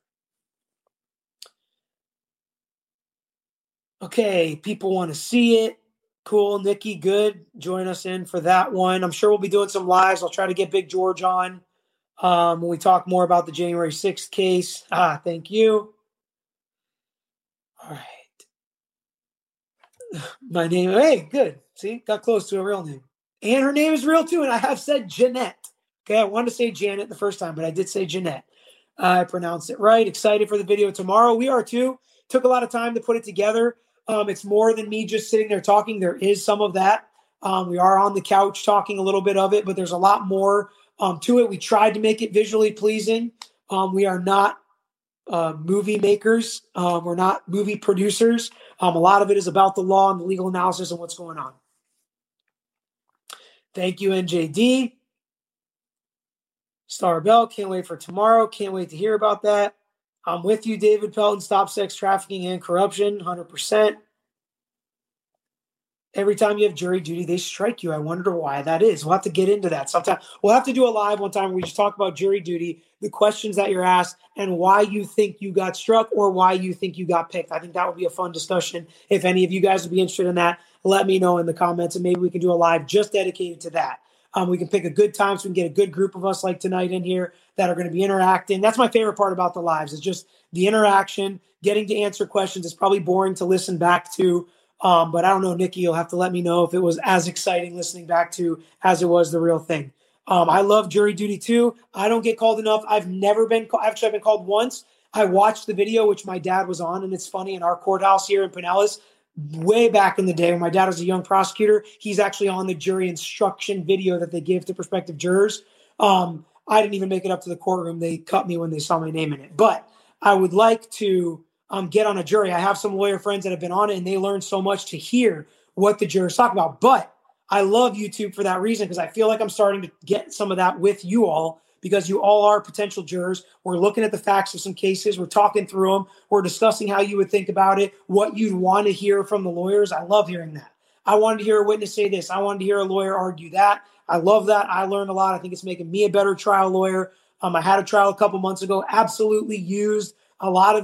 Okay, people want to see it. Cool, Nikki, good. Join us in for that one. I'm sure we'll be doing some lives. I'll try to get Big George on um, when we talk more about the January sixth case. Ah, thank you. All right. My name, hey, good. See, got close to a real name. And her name is real too, and I have said Jeanette. Okay, I wanted to say Janet the first time, but I did say Jeanette. Uh, I pronounced it right. Excited for the video tomorrow. We are too. Took a lot of time to put it together. Um, it's more than me just sitting there talking. There is some of that. Um, we are on the couch talking a little bit of it, but there's a lot more um, to it. We tried to make it visually pleasing. Um, we are not uh, movie makers. Um, we're not movie producers. Um, a lot of it is about the law and the legal analysis and what's going on. Thank you, N J D. Star Bell, can't wait for tomorrow. Can't wait to hear about that. I'm with you, David Pelton. Stop sex trafficking and corruption, one hundred percent. Every time you have jury duty, they strike you. I wonder why that is. We'll have to get into that sometime. We'll have to do a live one time where we just talk about jury duty, the questions that you're asked, and why you think you got struck or why you think you got picked. I think that would be a fun discussion. If any of you guys would be interested in that, let me know in the comments, and maybe we can do a live just dedicated to that. Um, we can pick a good time so we can get a good group of us like tonight in here that are going to be interacting. That's my favorite part about the lives is just the interaction, getting to answer questions. It's probably boring to listen back to, um, but I don't know, Nikki, you'll have to let me know if it was as exciting listening back to as it was the real thing. Um, I love jury duty too. I don't get called enough. I've never been called. Actually, I've been called once. I watched the video, which my dad was on, and it's funny, in our courthouse here in Pinellas, way back in the day when my dad was a young prosecutor, he's actually on the jury instruction video that they give to prospective jurors. Um, I didn't even make it up to the courtroom. They cut me when they saw my name in it. But I would like to um, get on a jury. I have some lawyer friends that have been on it, and they learn so much to hear what the jurors talk about. But I love YouTube for that reason, because I feel like I'm starting to get some of that with you all, because you all are potential jurors. We're looking at the facts of some cases. We're talking through them. We're discussing how you would think about it, what you'd want to hear from the lawyers. I love hearing that. I wanted to hear a witness say this. I wanted to hear a lawyer argue that. I love that. I learned a lot. I think it's making me a better trial lawyer. Um, I had a trial a couple months ago, absolutely used a lot of it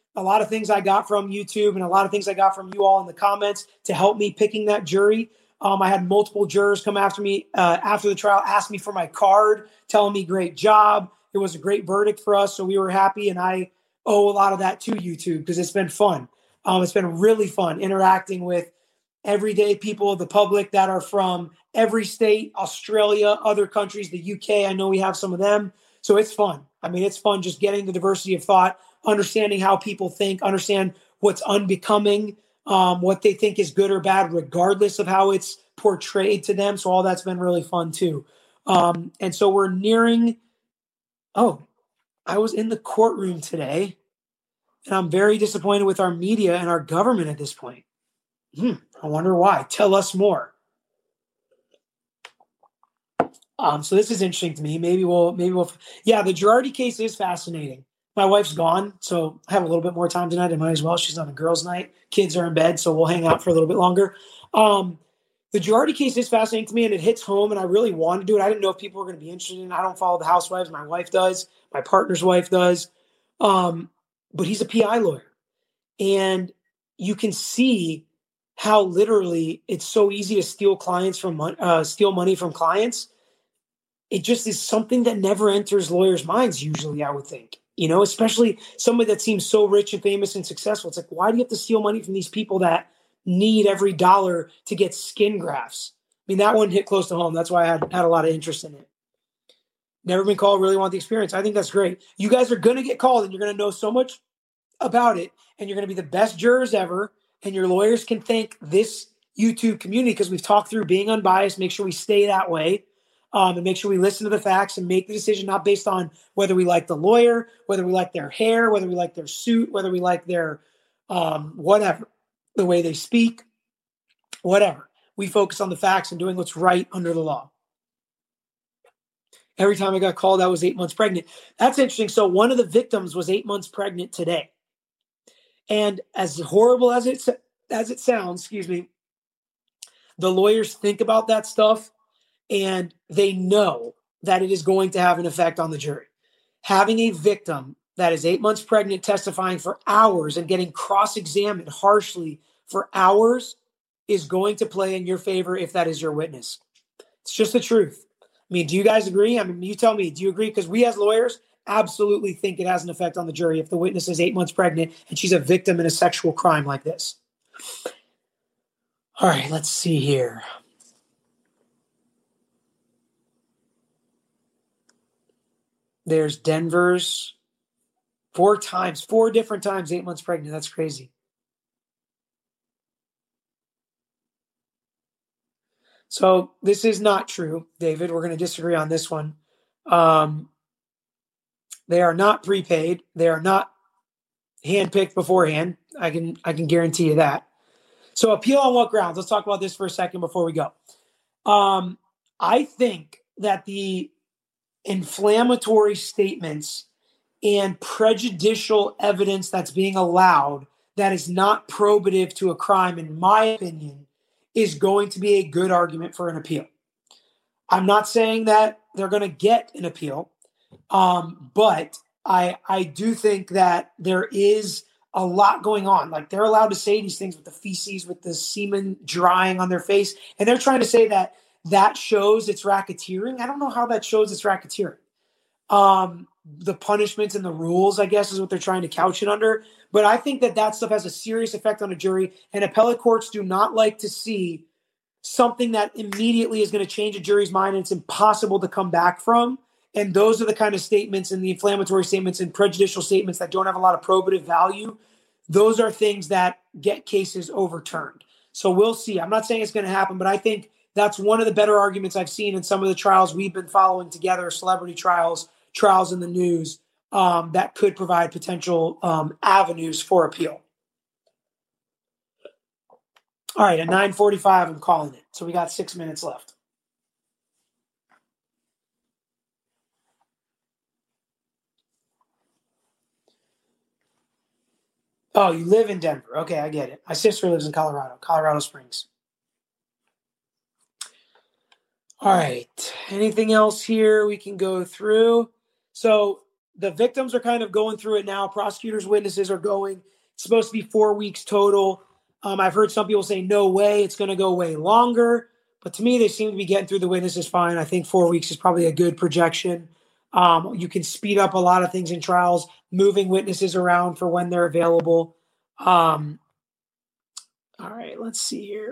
a lot of things I got from YouTube and a lot of things I got from you all in the comments to help me picking that jury. Um, I had multiple jurors come after me uh, after the trial, ask me for my card, telling me great job. It was a great verdict for us, so we were happy, and I owe a lot of that to YouTube because it's been fun. Um, it's been really fun interacting with everyday people, the public that are from every state, Australia, other countries, the U K. I know we have some of them. So it's fun. I mean, it's fun just getting the diversity of thought, understanding how people think, understand what's unbecoming, um, what they think is good or bad, regardless of how it's portrayed to them. So all that's been really fun too. Um, and so we're nearing, oh, I was in the courtroom today, and I'm very disappointed with our media and our government at this point. Hmm, I wonder why. Tell us more. Um, so this is interesting to me. Maybe we'll, maybe we'll, yeah, the Girardi case is fascinating. My wife's gone, so I have a little bit more time tonight. I might as well. She's on a girls' night. Kids are in bed, so we'll hang out for a little bit longer. Um, the Girardi case is fascinating to me, and it hits home, and I really want to do it. I didn't know if people were going to be interested in it. I don't follow the housewives. My wife does. My partner's wife does. Um, but he's a P I lawyer, and you can see how literally it's so easy to steal clients from uh, steal money from clients. It just is something that never enters lawyers' minds usually, I would think, you know, especially somebody that seems so rich and famous and successful. It's like, why do you have to steal money from these people that need every dollar to get skin grafts? I mean, that one hit close to home. That's why I had, had a lot of interest in it. Never been called, really want the experience. I think that's great. You guys are going to get called, and you're going to know so much about it, and you're going to be the best jurors ever, and your lawyers can thank this YouTube community because we've talked through being unbiased, make sure we stay that way. Um, and make sure we listen to the facts and make the decision not based on whether we like the lawyer, whether we like their hair, whether we like their suit, whether we like their um, whatever, the way they speak, whatever. We focus on the facts and doing what's right under the law. Every time I got called, I was eight months pregnant. That's interesting. So one of the victims was eight months pregnant today. And as horrible as it, as it sounds, excuse me, the lawyers think about that stuff, and they know that it is going to have an effect on the jury. Having a victim that is eight months pregnant testifying for hours and getting cross-examined harshly for hours is going to play in your favor if that is your witness. It's just the truth. I mean, do you guys agree? I mean, you tell me, do you agree? Because we as lawyers absolutely think it has an effect on the jury if the witness is eight months pregnant and she's a victim in a sexual crime like this. All right, let's see here. There's Denver's four times, four different times, eight months pregnant. That's crazy. So this is not true, David. We're going to disagree on this one. Um, they are not prepaid. They are not handpicked beforehand. I can I can guarantee you that. So appeal on what grounds? Let's talk about this for a second before we go. Um, I think that the inflammatory statements and prejudicial evidence that's being allowed that is not probative to a crime, in my opinion, is going to be a good argument for an appeal. I'm not saying that they're going to get an appeal, um, but I I do think that there is a lot going on. Like, they're allowed to say these things with the feces, with the semen drying on their face, and they're trying to say that that shows it's racketeering. I don't know how that shows it's racketeering. Um, the punishments and the rules, I guess, is what they're trying to couch it under. But I think that that stuff has a serious effect on a jury, and appellate courts do not like to see something that immediately is going to change a jury's mind and it's impossible to come back from. And those are the kind of statements and the inflammatory statements and prejudicial statements that don't have a lot of probative value. Those are things that get cases overturned. So we'll see. I'm not saying it's going to happen, but I think that's one of the better arguments I've seen in some of the trials we've been following together, celebrity trials, trials in the news, um, that could provide potential um, avenues for appeal. All right, at nine forty-five, I'm calling it. So we got six minutes left. Oh, you live in Denver. Okay, I get it. My sister lives in Colorado, Colorado Springs. All right. Anything else here we can go through? So the victims are kind of going through it now. Prosecutors' witnesses are going. It's supposed to be four weeks total. Um, I've heard some people say, no way, it's going to go way longer. But to me, they seem to be getting through the witnesses fine. I think four weeks is probably a good projection. Um, you can speed up a lot of things in trials, moving witnesses around for when they're available. Um, all right, let's see here.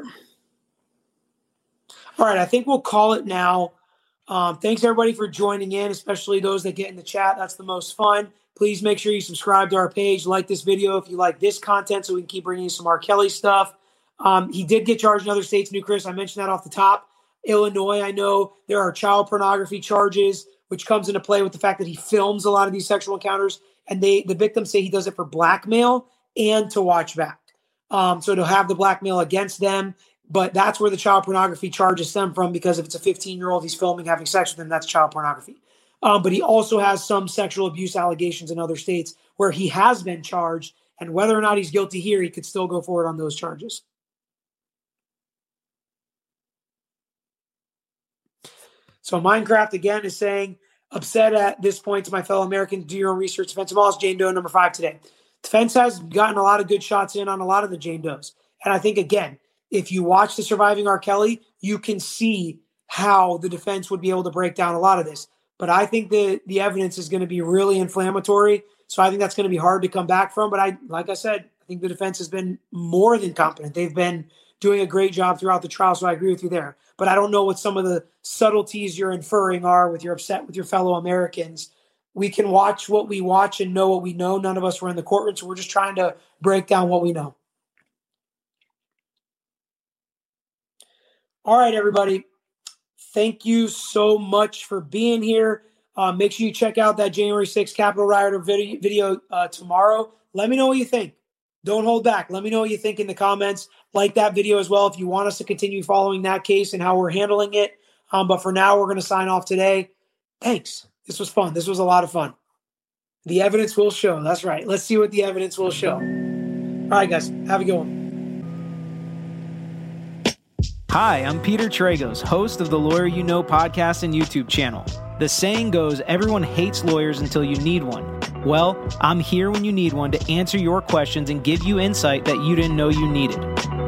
All right, I think we'll call it now. Um, thanks, everybody, for joining in, especially those that get in the chat. That's the most fun. Please make sure you subscribe to our page, like this video if you like this content so we can keep bringing you some R. Kelly stuff. Um, he did get charged in other states, New Chris. I mentioned that off the top. Illinois, I know there are child pornography charges, which comes into play with the fact that he films a lot of these sexual encounters, and they the victims say he does it for blackmail and to watch back. Um, so to have the blackmail against them, but that's where the child pornography charges stem from, because if it's a fifteen-year-old he's filming having sex with him, that's child pornography. Um, but he also has some sexual abuse allegations in other states where he has been charged, and whether or not he's guilty here, he could still go forward on those charges. So Minecraft, again, is saying, upset at this point to my fellow Americans, do your own research. Defense of Moss, Jane Doe, number five today. Defense has gotten a lot of good shots in on a lot of the Jane Does. And I think, again, if you watch the Surviving R. Kelly, you can see how the defense would be able to break down a lot of this. But I think the, the evidence is going to be really inflammatory. So I think that's going to be hard to come back from. But I, like I said, I think the defense has been more than competent. They've been doing a great job throughout the trial. So I agree with you there. But I don't know what some of the subtleties you're inferring are with your upset with your fellow Americans. We can watch what we watch and know what we know. None of us were in the courtroom, so we're just trying to break down what we know. All right, everybody. Thank you so much for being here. Uh, make sure you check out that January sixth Capitol Rioter video, video uh, tomorrow. Let me know what you think. Don't hold back. Let me know what you think in the comments. Like that video as well if you want us to continue following that case and how we're handling it. Um, but for now, we're going to sign off today. Thanks. This was fun. This was a lot of fun. The evidence will show. That's right. Let's see what the evidence will show. All right, guys. Have a good one. Hi, I'm Peter Tragos, host of the Lawyer You Know podcast and YouTube channel. The saying goes, everyone hates lawyers until you need one. Well, I'm here when you need one to answer your questions and give you insight that you didn't know you needed.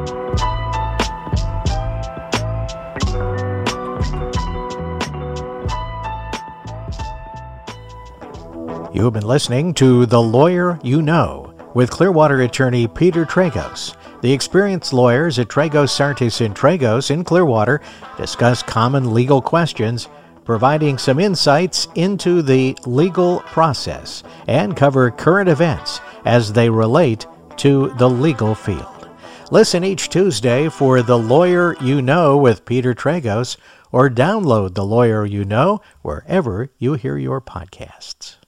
You have been listening to The Lawyer You Know with Clearwater attorney Peter Tragos. The experienced lawyers at Tragos, Sartis and Tragos in Clearwater discuss common legal questions, providing some insights into the legal process and cover current events as they relate to the legal field. Listen each Tuesday for The Lawyer You Know with Peter Tragos, or download The Lawyer You Know wherever you hear your podcasts.